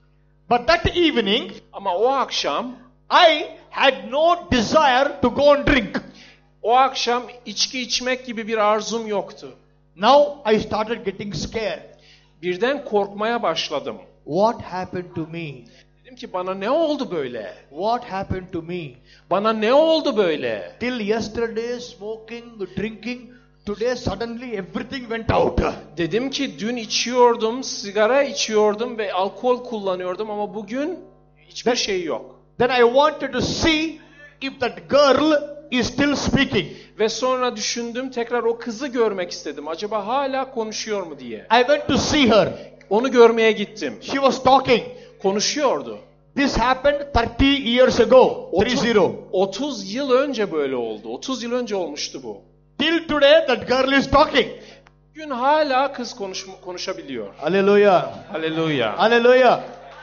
But that evening, ama o akşam, I had no desire to go and drink. O akşam içki içmek gibi bir arzum yoktu. Now I started getting scared. Birden korkmaya başladım. What happened to me? Dedim ki bana ne oldu böyle? What happened to me? Bana ne oldu böyle? Till yesterday smoking, drinking, today suddenly everything went out. Dedim ki dün içiyordum, sigara içiyordum ve alkol kullanıyordum ama bugün hiçbir şey yok. Then I wanted to see if that girl is still speaking. Ve sonra düşündüm, tekrar o kızı görmek istedim. Acaba hala konuşuyor mu diye. I went to see her. Onu görmeye gittim. She was talking. Konuşuyordu. This happened thirty years ago. thirty. otuz yıl önce böyle oldu. otuz yıl önce olmuştu bu. Till today that girl is talking. Bugün hala kız konuş konuşabiliyor. Hallelujah. Hallelujah. Hallelujah.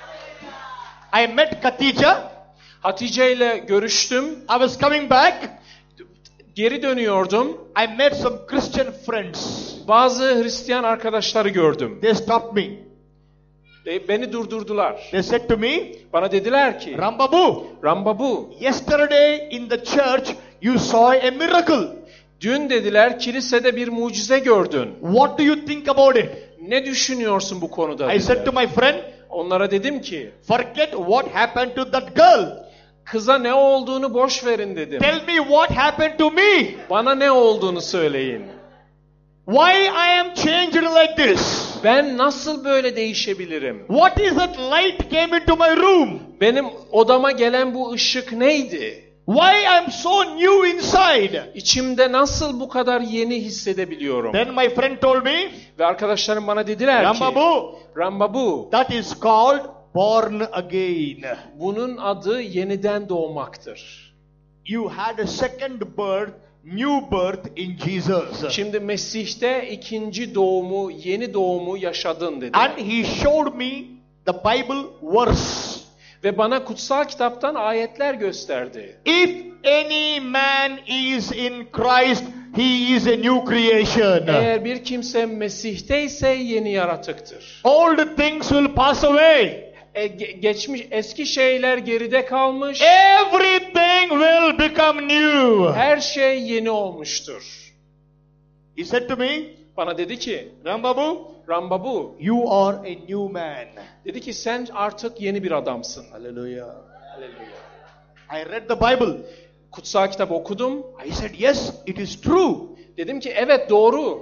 I met Khadija. Hatice ile görüştüm. I was coming back. Geri dönüyordum. I met some Christian friends. Bazı Hristiyan arkadaşları gördüm. They stopped me. De, beni durdurdular. They said to me, bana dediler ki, Rambabu, Rambabu, yesterday in the church you saw a miracle. Dün dediler kilisede bir mucize gördün. What do you think about it? Ne düşünüyorsun bu konuda? I dediler. said to my friend, onlara dedim ki, forget what happened to that girl. Kıza ne olduğunu boş verin dedim. Tell me what happened to me. Bana ne olduğunu söyleyin. Why I am changed like this? Ben nasıl böyle değişebilirim? What is that light came into my room? Benim odama gelen bu ışık neydi? Why I'm so new inside? İçimde nasıl bu kadar yeni hissedebiliyorum? Then my friend told me, Ve arkadaşlarım bana dediler ki, Rambabu, Rambabu, that is called born again. bunun adı yeniden doğmaktır. You had a second birth, new birth in Jesus. Şimdi Mesih'te ikinci doğumu, yeni doğumu yaşadın dedi. And he showed me the Bible verse. Ve bana kutsal kitaptan ayetler gösterdi. If any man is in Christ, he is a new creation. Eğer bir kimse Mesih'teyse yeni yaratıktır. Old things will pass away. E, ge- geçmiş eski şeyler geride kalmış. Everything will become new. Her şey yeni olmuştur. He said to me, Bana dedi ki, Rambabu, Rambabu, you are a new man. dedi ki sen artık yeni bir adamsın. Hallelujah. Hallelujah. I read the Bible. Kutsal kitap okudum. I said, yes, it is true. Dedim ki evet doğru.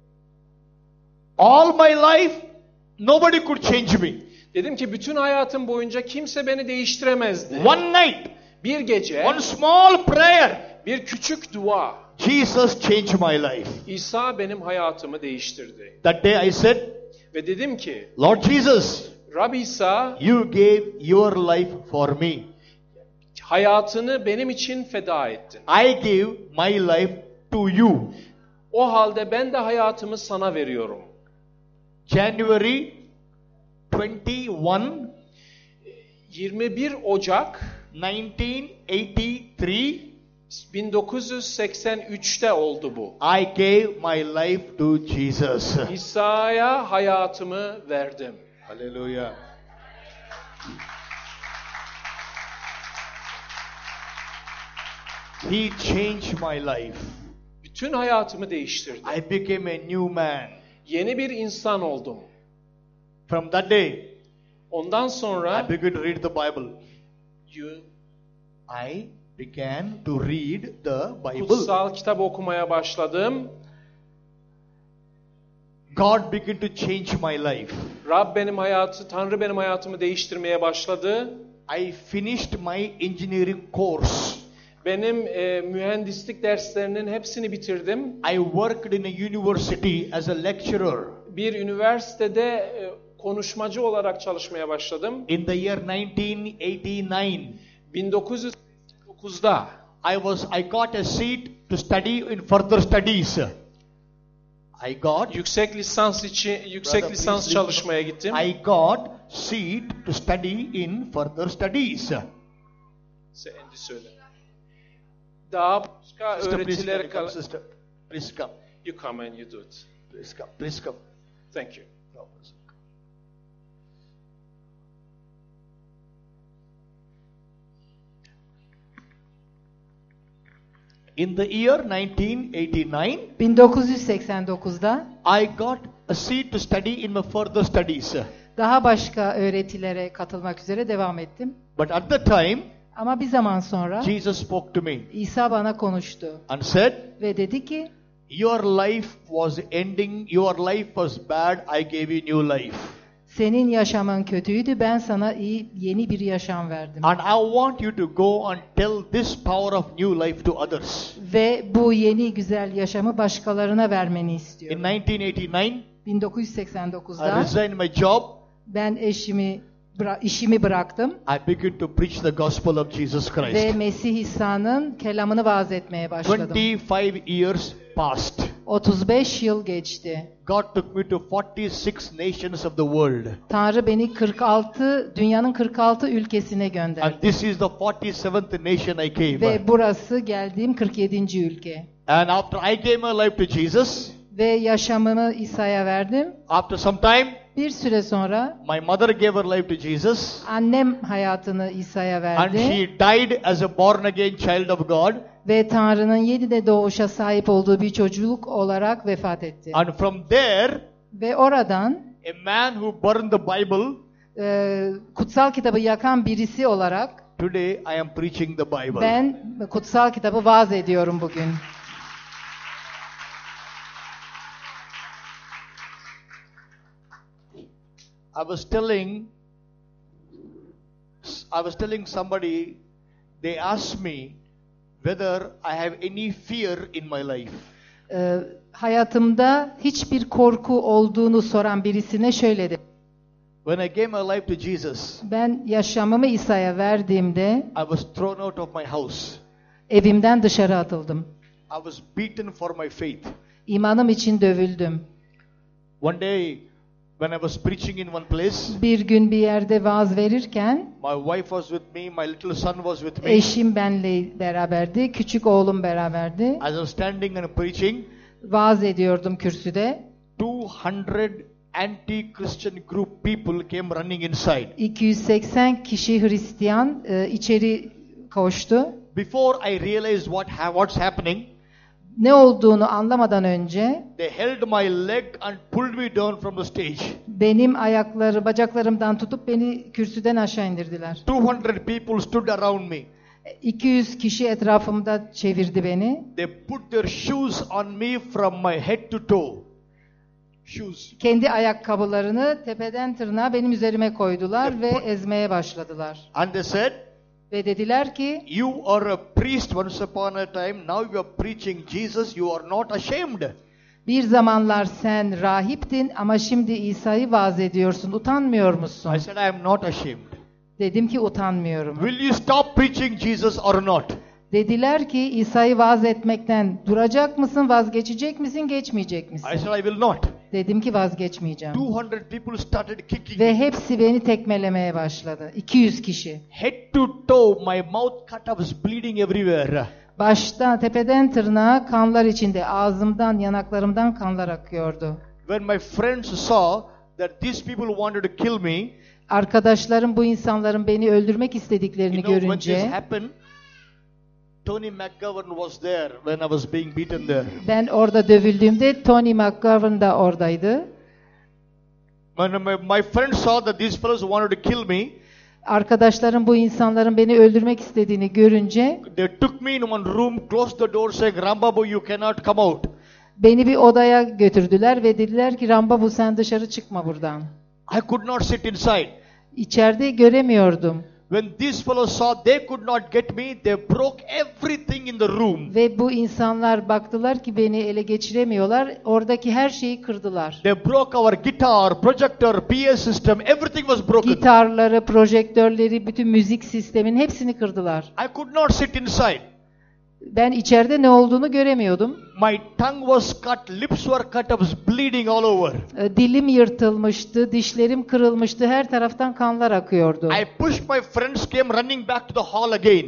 All my life, nobody could change me. Dedim ki bütün hayatım boyunca kimse beni değiştiremezdi. One night, Bir gece, one small prayer, bir küçük dua, Jesus changed my life. İsa benim hayatımı değiştirdi. That day I said, Ve dedim ki, Lord Jesus, Rab İsa you gave your life for me. hayatını benim için feda ettin. I gave my life to you. O halde ben de hayatımı sana veriyorum. January twenty-first, yirmi bir Ocak nineteen eighty-three, bin dokuz yüz seksen üçte oldu bu. I gave my life to Jesus. İsa'ya hayatımı verdim. Hallelujah. He changed my life. Bütün hayatımı değiştirdi. I became a new man. Yeni bir insan oldum. From that day, Ondan I sonra began to read the Bible. you I began to read the Bible. kutsal kitap okumaya başladım. God began to change my life. Rab benim hayatı, Tanrı benim hayatımı değiştirmeye başladı. I finished my engineering course. Benim e, mühendislik derslerinin hepsini bitirdim. I worked in a university as a lecturer. Bir üniversitede e, konuşmacı olarak çalışmaya başladım. In the year nineteen eighty-nine, bin dokuz yüz seksen dokuzda I was I got a seat to study in further studies. I got yüksek lisans için yüksek Brother, lisans please çalışmaya listen. gittim. I got seat to study in further studies. Sen söyle. Daha başka Sister, please, can öğretilere you come, kal. sister? Please come. You come and you do it. Please come. Please come. Thank you. No, in the year nineteen eighty-nine, bin dokuz yüz seksen dokuzda I got a seat to study in my further studies. daha başka öğretilere katılmak üzere devam ettim. But at the time, Ama bir zaman sonra Jesus spoke to me İsa bana konuştu and said, ve dedi ki your life was ending, your life was bad, I gave you new life. senin yaşamın kötüydü, ben sana iyi yeni bir yaşam verdim. And I want you to go and tell this power of new life to others. Ve bu yeni güzel yaşamı başkalarına vermeni In istiyorum. nineteen eighty-nine, bin dokuz yüz seksen I dokuzda resigned my job. ben eşimi bıra- işimi bıraktım I began to preach the gospel of Jesus ve Christ. Mesih İsa'nın kelamını vaaz etmeye başladım. twenty-five years passed. otuz beş yıl geçti. God took me to forty-six nations of the world. Tanrı beni kırk altı dünyanın kırk altı ülkesine gönderdi. And this is the forty-seventh nation I came. Ve burası geldiğim kırk yedinci ülke. And after I gave my life to Jesus, Ve yaşamımı İsa'ya verdim. after some time, Bir süre sonra my mother gave her life to Jesus. annem hayatını İsa'ya And verdi. she died as a born again child of God. Ve Tanrı'nın yeniden doğuşa sahip olduğu bir çocuk olarak vefat etti. And from there, Ve oradan a man who burned the Bible, e, kutsal kitabı yakan birisi olarak today I am preaching the Bible. ben kutsal kitabı vaaz ediyorum bugün. I was telling, I was telling somebody, they asked me, whether I have any fear in my life. Ee, hayatımda hiçbir korku olduğunu soran birisine şöyle dedi. When I gave my life to Jesus, Ben yaşamımı İsa'ya verdiğimde I was thrown out of my house. evimden dışarı atıldım. I was beaten for my faith. İmanım için dövüldüm. One day, when I was preaching in one place, Bir gün bir yerde vaaz verirken my wife was with me, my little son was with me. eşim benle beraberdi, küçük oğlum beraberdi. As I was standing and preaching, Vaaz ediyordum kürsüde. two hundred anti-Christian group people came running inside. iki yüz seksen kişi Hristiyan e, içeri koştu. Before I realized what ha- what's happening, Ne olduğunu anlamadan önce they held my leg and pulled me down from the stage. benim ayakları, bacaklarımdan tutup beni kürsüden aşağı indirdiler. two hundred people stood around me. iki yüz kişi etrafımda çevirdi beni. They put their shoes on me from my head to toe. Shoes. Kendi ayakkabılarını tepeden tırnağa benim üzerime koydular ve ezmeye başladılar. And they said, Ve dediler ki, you are a priest once upon a time, now you are preaching Jesus, you are not ashamed. bir zamanlar sen rahiptin ama şimdi İsa'yı vaaz ediyorsun, utanmıyor musun? I said, I am not ashamed. Dedim ki utanmıyorum. Will you stop preaching Jesus or not? Dediler ki İsa'yı vaaz etmekten duracak mısın, vazgeçecek misin, geçmeyecek misin? I said, I will not. Dedim ki vazgeçmeyeceğim. two hundred people started kicking Ve me. hepsi beni tekmelemeye başladı. iki yüz kişi. Head to toe, my mouth cut, I was bleeding everywhere. Baştan tepeden tırnağa kanlar içinde, ağzımdan, yanaklarımdan kanlar akıyordu. When my friends saw that these people wanted to kill me, Arkadaşlarım bu insanların beni öldürmek istediklerini you know, when this görünce happened, Tony McGovern was there when I was being beaten there. ben orada dövüldüğümde Tony McGovern da oradaydı. When my, my friends saw that these fellows wanted to kill me, Arkadaşlarım bu insanların beni öldürmek istediğini görünce they took me in one room, closed the door, saying, Rambabu, you cannot come out. beni bir odaya götürdüler ve dediler ki Rambabu sen dışarı çıkma buradan. I could not sit inside. İçeride göremiyordum. When these fellows saw they could not get me, they broke everything in the room. Ve bu insanlar baktılar ki beni ele geçiremiyorlar. Oradaki her şeyi kırdılar. They broke our guitar, projector, P A system, everything was broken. Gitarları, projektörleri, bütün müzik sisteminin hepsini kırdılar. I could not sit inside. Ben içeride ne olduğunu göremiyordum. My tongue was cut, lips were cut, I was bleeding all over. E, Dilim yırtılmıştı, dişlerim kırılmıştı, her taraftan kanlar akıyordu. I pushed my friends, came running back to the hall again.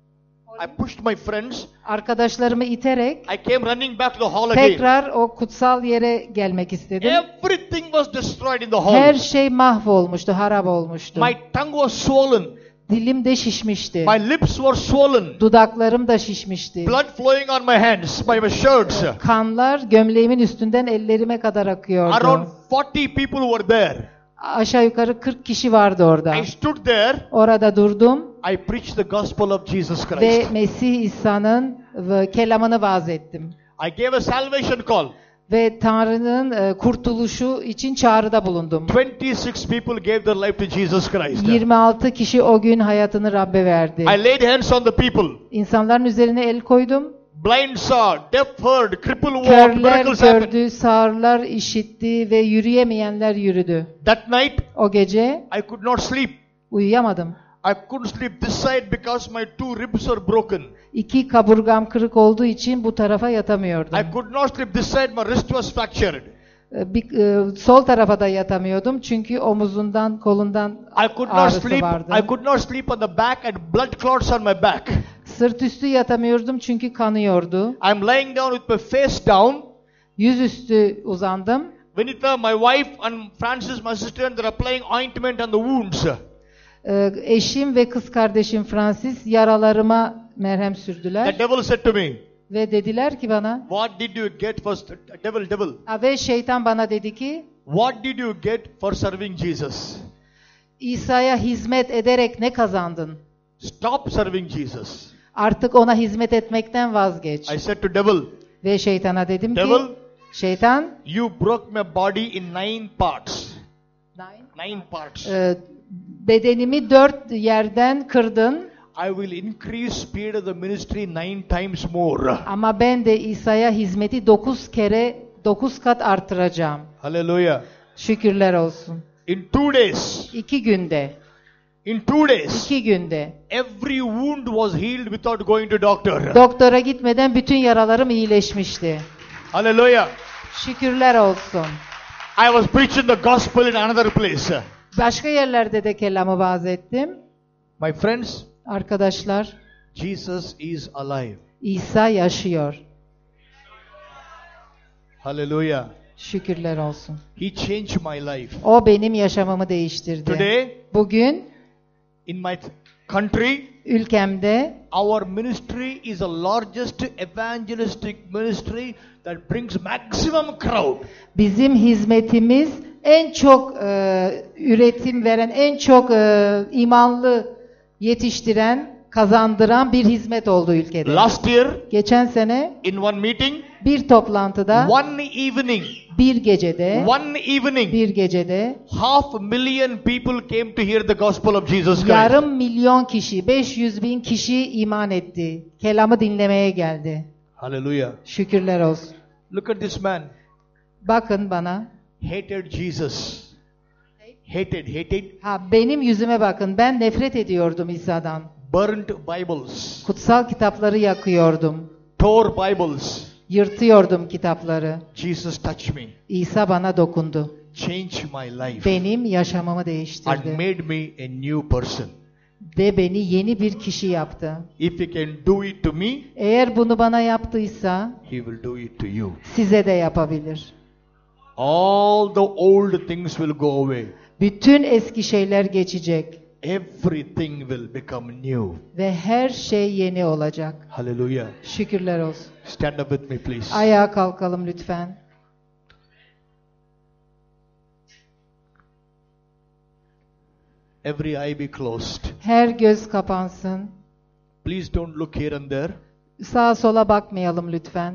I pushed my friends, Arkadaşlarımı iterek I came running back to the hall again. tekrar o kutsal yere gelmek istedim. Everything was destroyed in the hall. Her şey mahvolmuştu, harap olmuştu. My tongue was swollen. Dilim de şişmişti. My lips were swollen. Dudaklarım da şişmişti. Blood flowing on my hands, by my shirts. Kanlar gömleğimin üstünden ellerime kadar akıyordu. Around forty people were there. Aşağı yukarı kırk kişi vardı orada. I stood there. Orada durdum I preached the gospel of Jesus ve Christ. Mesih İsa'nın ve kelamını vaaz ettim. I gave a salvation call. Ve Tanrı'nın e, kurtuluşu için çağrıda bulundum. twenty-six people gave their life to Jesus Christ. yirmi altı kişi o gün hayatını Rabbe verdi. I laid hands on the people. İnsanların üzerine el koydum. Blind saw, deaf heard, cripple walked, Körler miracles happened. gördü, sağırlar işitti ve yürüyemeyenler yürüdü. That night, O gece I could not sleep. uyuyamadım. I couldn't sleep this side because my two ribs were broken. İki kaburgam kırık olduğu için bu tarafa yatamıyordum. I could not sleep this side, my wrist was fractured. Bir, e, sol tarafa da yatamıyordum çünkü omuzundan, kolundan I could not ağrısı sleep. vardı. I could not sleep on the back and blood clots on my back. Sırt üstü yatamıyordum çünkü kanıyordu. I'm lying down with my face down. Yüzüstü uzandım. Vinita, my wife, and Francis, my sister, and they're applying ointment on the wounds. Ee, eşim ve kız kardeşim Francis yaralarıma merhem sürdüler. The devil said to me, Ve dediler ki bana, what did you get for, devil, devil, ha, ve şeytan bana dedi ki, what did you get for serving Jesus? İsa'ya hizmet ederek ne kazandın? Stop serving Jesus. Artık ona hizmet etmekten vazgeç. I said to devil, Ve şeytana dedim ki, devil, şeytan, you broke my body in nine parts. Nine parts. e, bedenimi dört yerden kırdın. I will increase speed of the ministry nine times more. Ama ben de İsa'ya hizmeti dokuz kere, dokuz kat artıracağım. Hallelujah. Şükürler olsun. In two days, İki günde, in two days, iki günde. every wound was healed without going to doctor. Doktora gitmeden bütün yaralarım iyileşmişti. Hallelujah. Şükürler olsun. I was preaching the gospel in another place. Başka yerlerde de kelamı vaaz ettim. My friends, Arkadaşlar, Jesus is alive. İsa yaşıyor. Hallelujah. Şükürler olsun. He changed my life. O benim yaşamımı değiştirdi. Today, Bugün in my th- country, ülkemde our ministry is the largest evangelistic ministry that brings maximum crowd. bizim hizmetimiz en çok e, üretim veren, en çok e, imanlı yetiştiren, kazandıran bir hizmet oldu ülkede. Last year, Geçen sene in one meeting, bir toplantıda, one evening, bir gecede, one evening, bir gecede half a million people came to hear the gospel of Jesus Christ. yarım milyon kişi, beş yüz bin kişi iman etti. Kelamı dinlemeye geldi. Hallelujah. Şükürler olsun. Look at this man. Bakın bana. Hated Jesus. Hated, hated. Ha, benim yüzüme bakın. Ben nefret ediyordum İsa'dan. Burnt Bibles. Kutsal kitapları yakıyordum. Tore Bibles. Yırtıyordum kitapları. Jesus touched me. İsa bana dokundu. Changed my life. Benim yaşamımı And değiştirdi. made me a new person. Ve beni yeni bir kişi yaptı. If he can do it to me, Eğer bunu bana yaptıysa he will do it to you. size de yapabilir. All the old things will go away. Bütün eski şeyler geçecek. Everything will become new. Ve her şey yeni olacak. Hallelujah. Şükürler olsun. Stand up with me, please. Ayağa kalkalım lütfen. Every eye be closed. Her göz kapansın. Please don't look here and there. Sağa sola bakmayalım lütfen.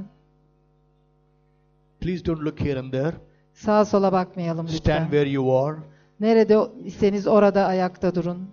Please don't look here and there. Sağa sola bakmayalım Stand lütfen. where you are. Nerede iseniz orada ayakta durun.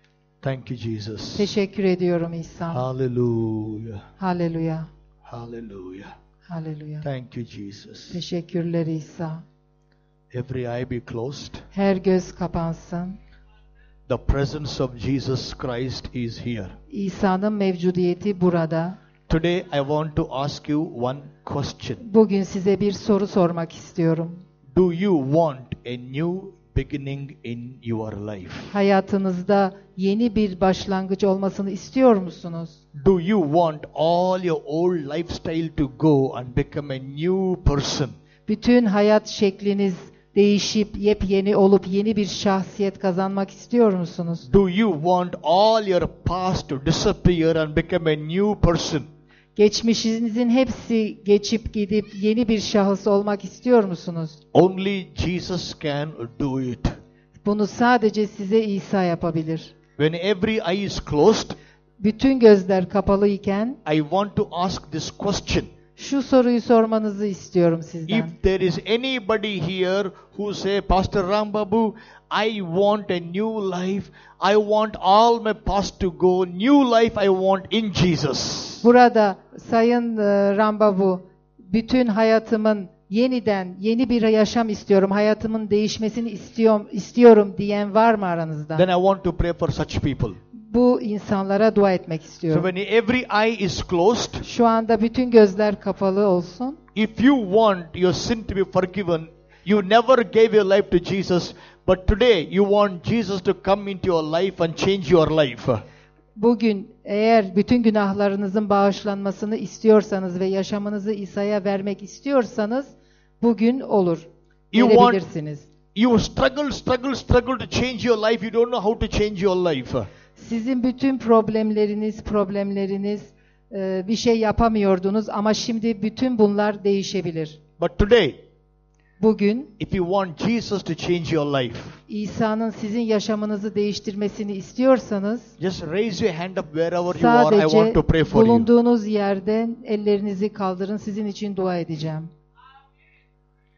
Thank you, Jesus. Teşekkür ediyorum İsa. Hallelujah. Haleluya. Hallelujah. Haleluya. Thank you, Jesus. Teşekkürler İsa. Every eye be closed. Her göz kapansın. The presence of Jesus Christ is here. İsa'nın mevcudiyeti burada. Today I want to ask you one question. Bugün size bir soru sormak istiyorum. Do you want a new beginning in your life? Hayatınızda yeni bir başlangıç olmasını istiyor musunuz? Do you want all your old lifestyle to go and become a new person? Bütün hayat şekliniz değişip yepyeni olup yeni bir şahsiyet kazanmak istiyor musunuz? Do you want all your past to disappear and become a new person? Geçmişinizin hepsi geçip gidip yeni bir şahıs olmak istiyor musunuz? Only Jesus can do it. Bunu sadece size İsa yapabilir. When every eye is closed, Bütün gözler kapalı iken I want to ask this question. şu soruyu sormanızı istiyorum sizden. If there is anybody here who say, Pastor Rambabu, I want a new life. I want all my past to go. New life I want in Jesus. Burada Sayın e, Rambabu, bütün hayatımın yeniden yeni bir yaşam istiyorum, hayatımın değişmesini istiyorum, istiyorum diyen var mı aranızda? Then I want to pray for such people. Bu insanlara dua etmek So istiyorum. when every eye is closed, Şu anda bütün gözler kapalı olsun. if you want your sin to be forgiven, you never gave your life to Jesus, but today you want Jesus to come into your life and change your life. Bugün eğer bütün günahlarınızın bağışlanmasını istiyorsanız ve yaşamınızı İsa'ya vermek istiyorsanız bugün olur. You want- Verebilirsiniz. You struggle, struggle, struggle to change your life. You don't know how to change your life. Sizin bütün problemleriniz, problemleriniz e, bir şey yapamıyordunuz ama şimdi bütün bunlar değişebilir. But today, Bugün if you want Jesus to change your life, İsa'nın sizin yaşamınızı değiştirmesini istiyorsanız just raise your hand up wherever you are. I want sadece to pray for you. bulunduğunuz yerden ellerinizi kaldırın. Sizin için dua edeceğim.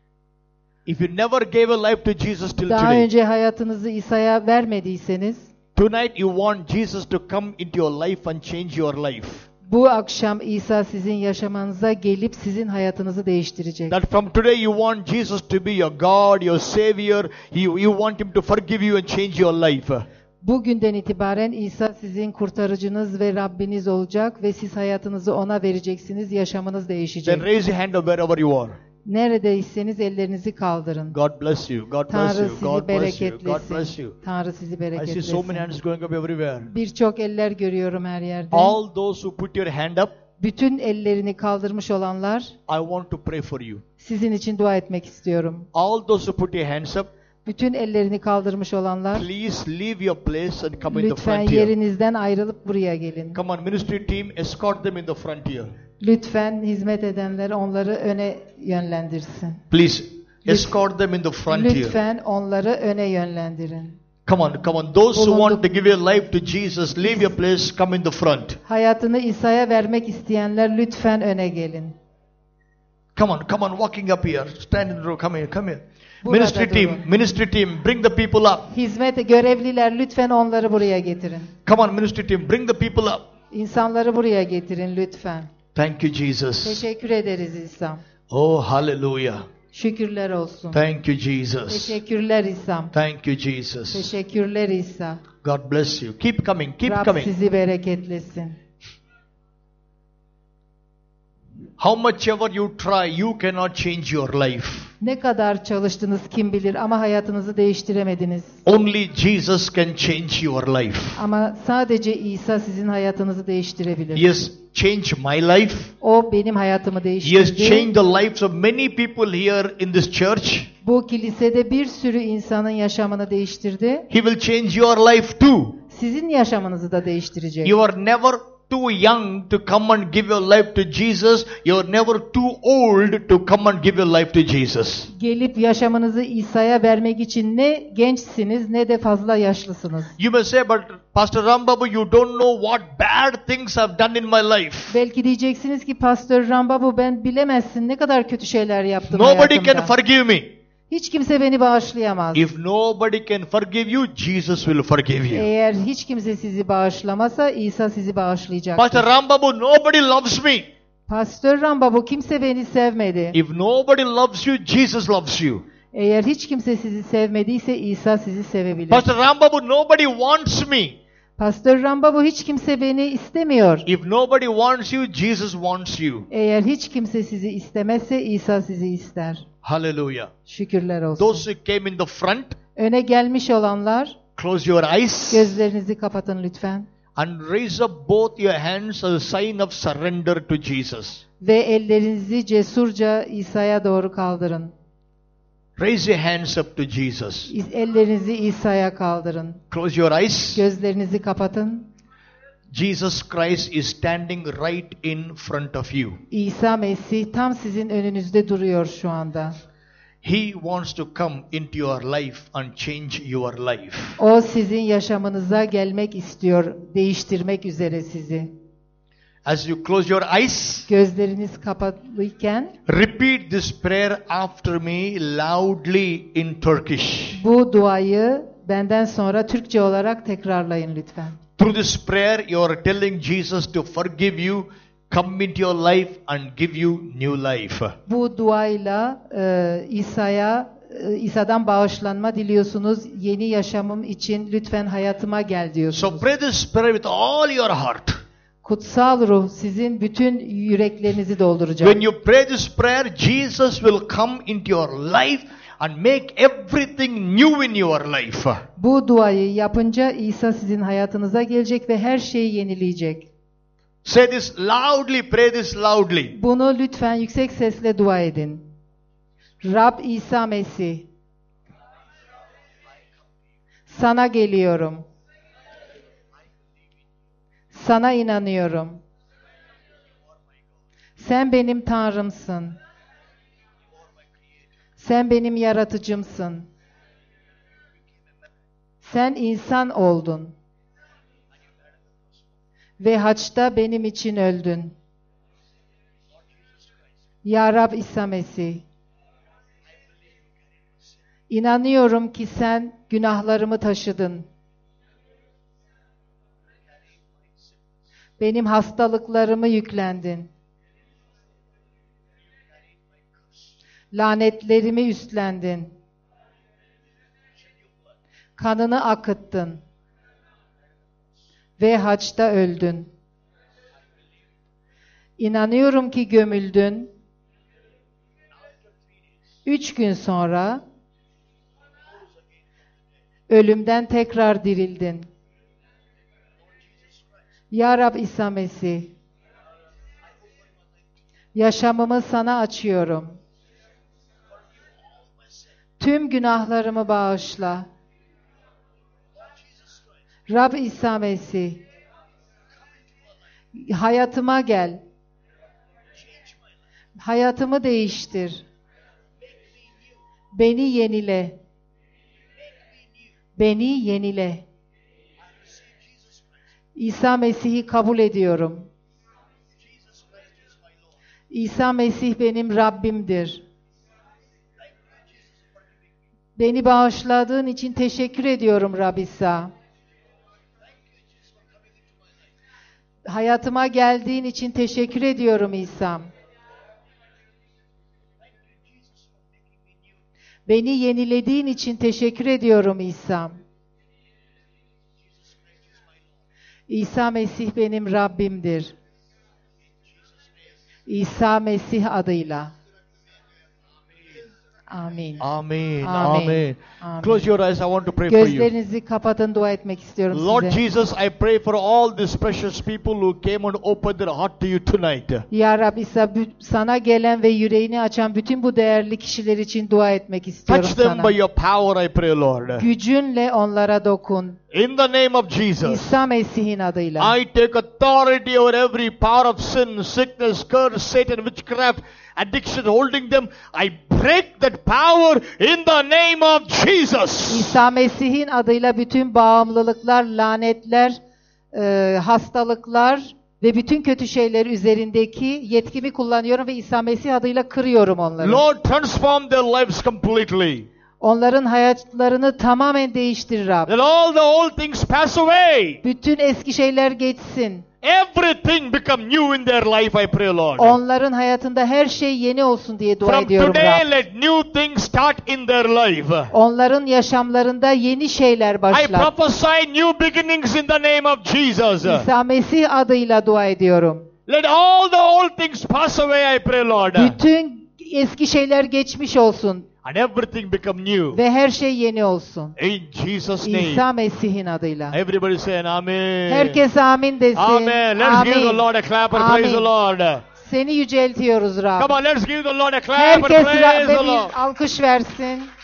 If you never gave a life to Jesus till Daha today, önce hayatınızı İsa'ya vermediyseniz Tonight you want Jesus to come into your life and change your life. Bu akşam İsa sizin yaşamanıza gelip sizin hayatınızı değiştirecek. That from today you want Jesus to be your God, your Savior. You, you want Him to forgive you and change your life. Bugünden itibaren İsa sizin kurtarıcınız ve Rabbiniz olacak ve siz hayatınızı ona vereceksiniz, yaşamınız değişecek. Then raise your hand up wherever you are. Neredeyseniz ellerinizi kaldırın. God bless you. God bless Tanrı you. sizi God bless you. God bless bereketlesin. you. Tanrı sizi I see so many bereketlesin. hands going up everywhere. Birçok eller görüyorum her yerde. All those who put your hand up, Bütün ellerini kaldırmış olanlar, I want to pray for you. sizin için dua etmek istiyorum. All those who put your hands up, Bütün ellerini kaldırmış olanlar, please leave your place and come in the lütfen front here. yerinizden ayrılıp buraya gelin. Come on, ministry team, escort them in the front here. Lütfen hizmet edenler onları öne yönlendirsin. Please, escort them in the front here. Lütfen onları öne yönlendirin. Come on, come on. Those who want to give your life to Jesus, leave your place, come in the front. Hayatını İsa'ya vermek isteyenler lütfen öne gelin. Come on, come on, walking up here. Stand in the row, come here, come here. Burada Ministry team, durun. ministry team, bring the people up. Hizmet görevliler lütfen onları buraya getirin. Come on, ministry team, bring the people up. İnsanları buraya getirin lütfen. Thank you, Jesus. Teşekkür ederiz İsa. Oh, hallelujah. Şükürler olsun. Thank you, Jesus. Teşekkürler İsa. Thank you, Jesus. Teşekkürler İsa. God bless you. Keep coming, keep Rab coming. sizi bereketlesin. How much ever you try, you cannot change your life. Ne kadar çalıştınız kim bilir ama hayatınızı değiştiremediniz. Only Jesus can change your life. Ama sadece İsa sizin hayatınızı değiştirebilir. He has changed my life. O benim hayatımı He has değiştirdi. changed the lives of many people here in this church. Bu kilisede bir sürü insanın yaşamını değiştirdi. He will change your life too. Sizin yaşamınızı da değiştirecek. You are never too young to come and give your life to Jesus. You are never too old to come and give your life to Jesus. Gelip yaşamınızı İsa'ya vermek için ne gençsiniz ne de fazla yaşlısınız. You may say, but Pastor Rambabu, you don't know what bad things I've done in my life. Belki diyeceksiniz ki Pastor Rambabu ben bilemezsin ne kadar kötü şeyler yaptım Nobody hayatımda. can forgive me. Hiç kimse beni bağışlayamaz. If nobody can forgive you, Jesus will forgive you. Eğer hiç kimse sizi bağışlamasa İsa sizi bağışlayacak. Pastor Rambabu, nobody loves me. Pastor Rambabu kimse beni sevmedi. If nobody loves you, Jesus loves you. Eğer hiç kimse sizi sevmediyse İsa sizi sevebilir. Pastor Rambabu, nobody wants me. Pastor Rambabu hiç kimse beni istemiyor. If nobody wants you, Jesus wants you. Eğer hiç kimse sizi istemezse İsa sizi ister. Hallelujah. Şükürler olsun. Those who came in the front, Öne gelmiş olanlar close your eyes gözlerinizi kapatın lütfen. and raise up both your hands as a sign of surrender to Jesus. Ve ellerinizi cesurca İsa'ya doğru kaldırın. Raise your hands up to Jesus. İs- Ellerinizi İsa'ya kaldırın. Close your eyes. Gözlerinizi kapatın. Jesus Christ is standing right in front of you. İsa Mesih tam sizin önünüzde duruyor şu anda. He wants to come into your life and change your life. O sizin yaşamınıza gelmek istiyor, değiştirmek üzere sizi. As you close your eyes, Gözleriniz kapalıyken repeat this prayer after me loudly in Turkish. bu duayı benden sonra Türkçe olarak tekrarlayın lütfen. Through this prayer, you are telling Jesus to forgive you, come into your life and give you new life. Bu duayla e, İsa'ya e, İsa'dan bağışlanma diliyorsunuz. Yeni yaşamım için lütfen hayatıma gel So diyorsunuz. pray this prayer with all your heart. Kutsal ruh sizin bütün yüreklerinizi dolduracak. When you pray this prayer, Jesus will come into your life and make everything new in your life. Bu duayı yapınca İsa sizin hayatınıza gelecek ve her şeyi yenileyecek. Say this loudly, pray this loudly. Bunu lütfen yüksek sesle dua edin. Rab İsa Mesih, sana geliyorum. Sana inanıyorum. Sen benim Tanrımsın. Sen benim yaratıcımsın. Sen insan oldun. Ve haçta benim için öldün. Ya Rab İsa Mesih, İnanıyorum ki sen günahlarımı taşıdın. Benim hastalıklarımı yüklendin. Lanetlerimi üstlendin. Kanını akıttın. Ve haçta öldün. İnanıyorum ki gömüldün. Üç gün sonra ölümden tekrar dirildin. Ya Rab İsa Mesih, yaşamımı sana açıyorum. Tüm günahlarımı bağışla. Rab İsa Mesih, hayatıma gel. Hayatımı değiştir. Beni yenile. Beni yenile. İsa Mesih'i kabul ediyorum. İsa Mesih benim Rabbimdir. Beni bağışladığın için teşekkür ediyorum Rab İsa. Hayatıma geldiğin için teşekkür ediyorum İsa'm. Beni yenilediğin için teşekkür ediyorum İsa'm. İsa Mesih benim Rabbimdir. İsa Mesih adıyla. Amin. Amen. Amen. Amen. Amen. Close your eyes. I want to pray for you. Gözlerinizi kapatın, dua etmek istiyorum Lord size. Jesus, I pray for all these precious people who came and opened their heart to you tonight. Ya Rab İsa, bü- sana gelen ve yüreğini açan bütün bu değerli kişiler için dua etmek istiyorum Touch them sana. by your power, I pray, Lord. Gücünle onlara dokun. In the name of Jesus, İsa Mesih'in adıyla. I take authority over every power of sin, sickness, curse, Satan, witchcraft, addiction holding them. I break that power in the name of Jesus. İsa Mesih'in adıyla bütün bağımlılıklar, lanetler, e, hastalıklar ve bütün kötü şeyler üzerindeki yetkimi kullanıyorum ve İsa Mesih adıyla kırıyorum onları. Lord, transform their lives completely. Onların hayatlarını tamamen değiştir Rab. Let all the old things pass away. Bütün eski şeyler geçsin. Everything become new in their life, I pray, Lord. Onların hayatında her şey yeni olsun diye dua From ediyorum today, Rab. let new things start in their life. Onların yaşamlarında yeni şeyler I başlar. prophesy new beginnings in the name of Jesus. İsa Mesih adıyla dua ediyorum. Let all the old things pass away, I pray, Lord. Bütün eski şeyler geçmiş olsun And everything become new. ve her şey yeni olsun. In Jesus' name. İsa Mesih'in adıyla. Everybody say amen. Herkes amin desin. Amen. Let's give the Lord a clap and praise the Amin. Lord. Seni yüceltiyoruz Rab. Come on, let's give the Lord a clap and Herkes praise Rab'be the Lord. bir alkış versin.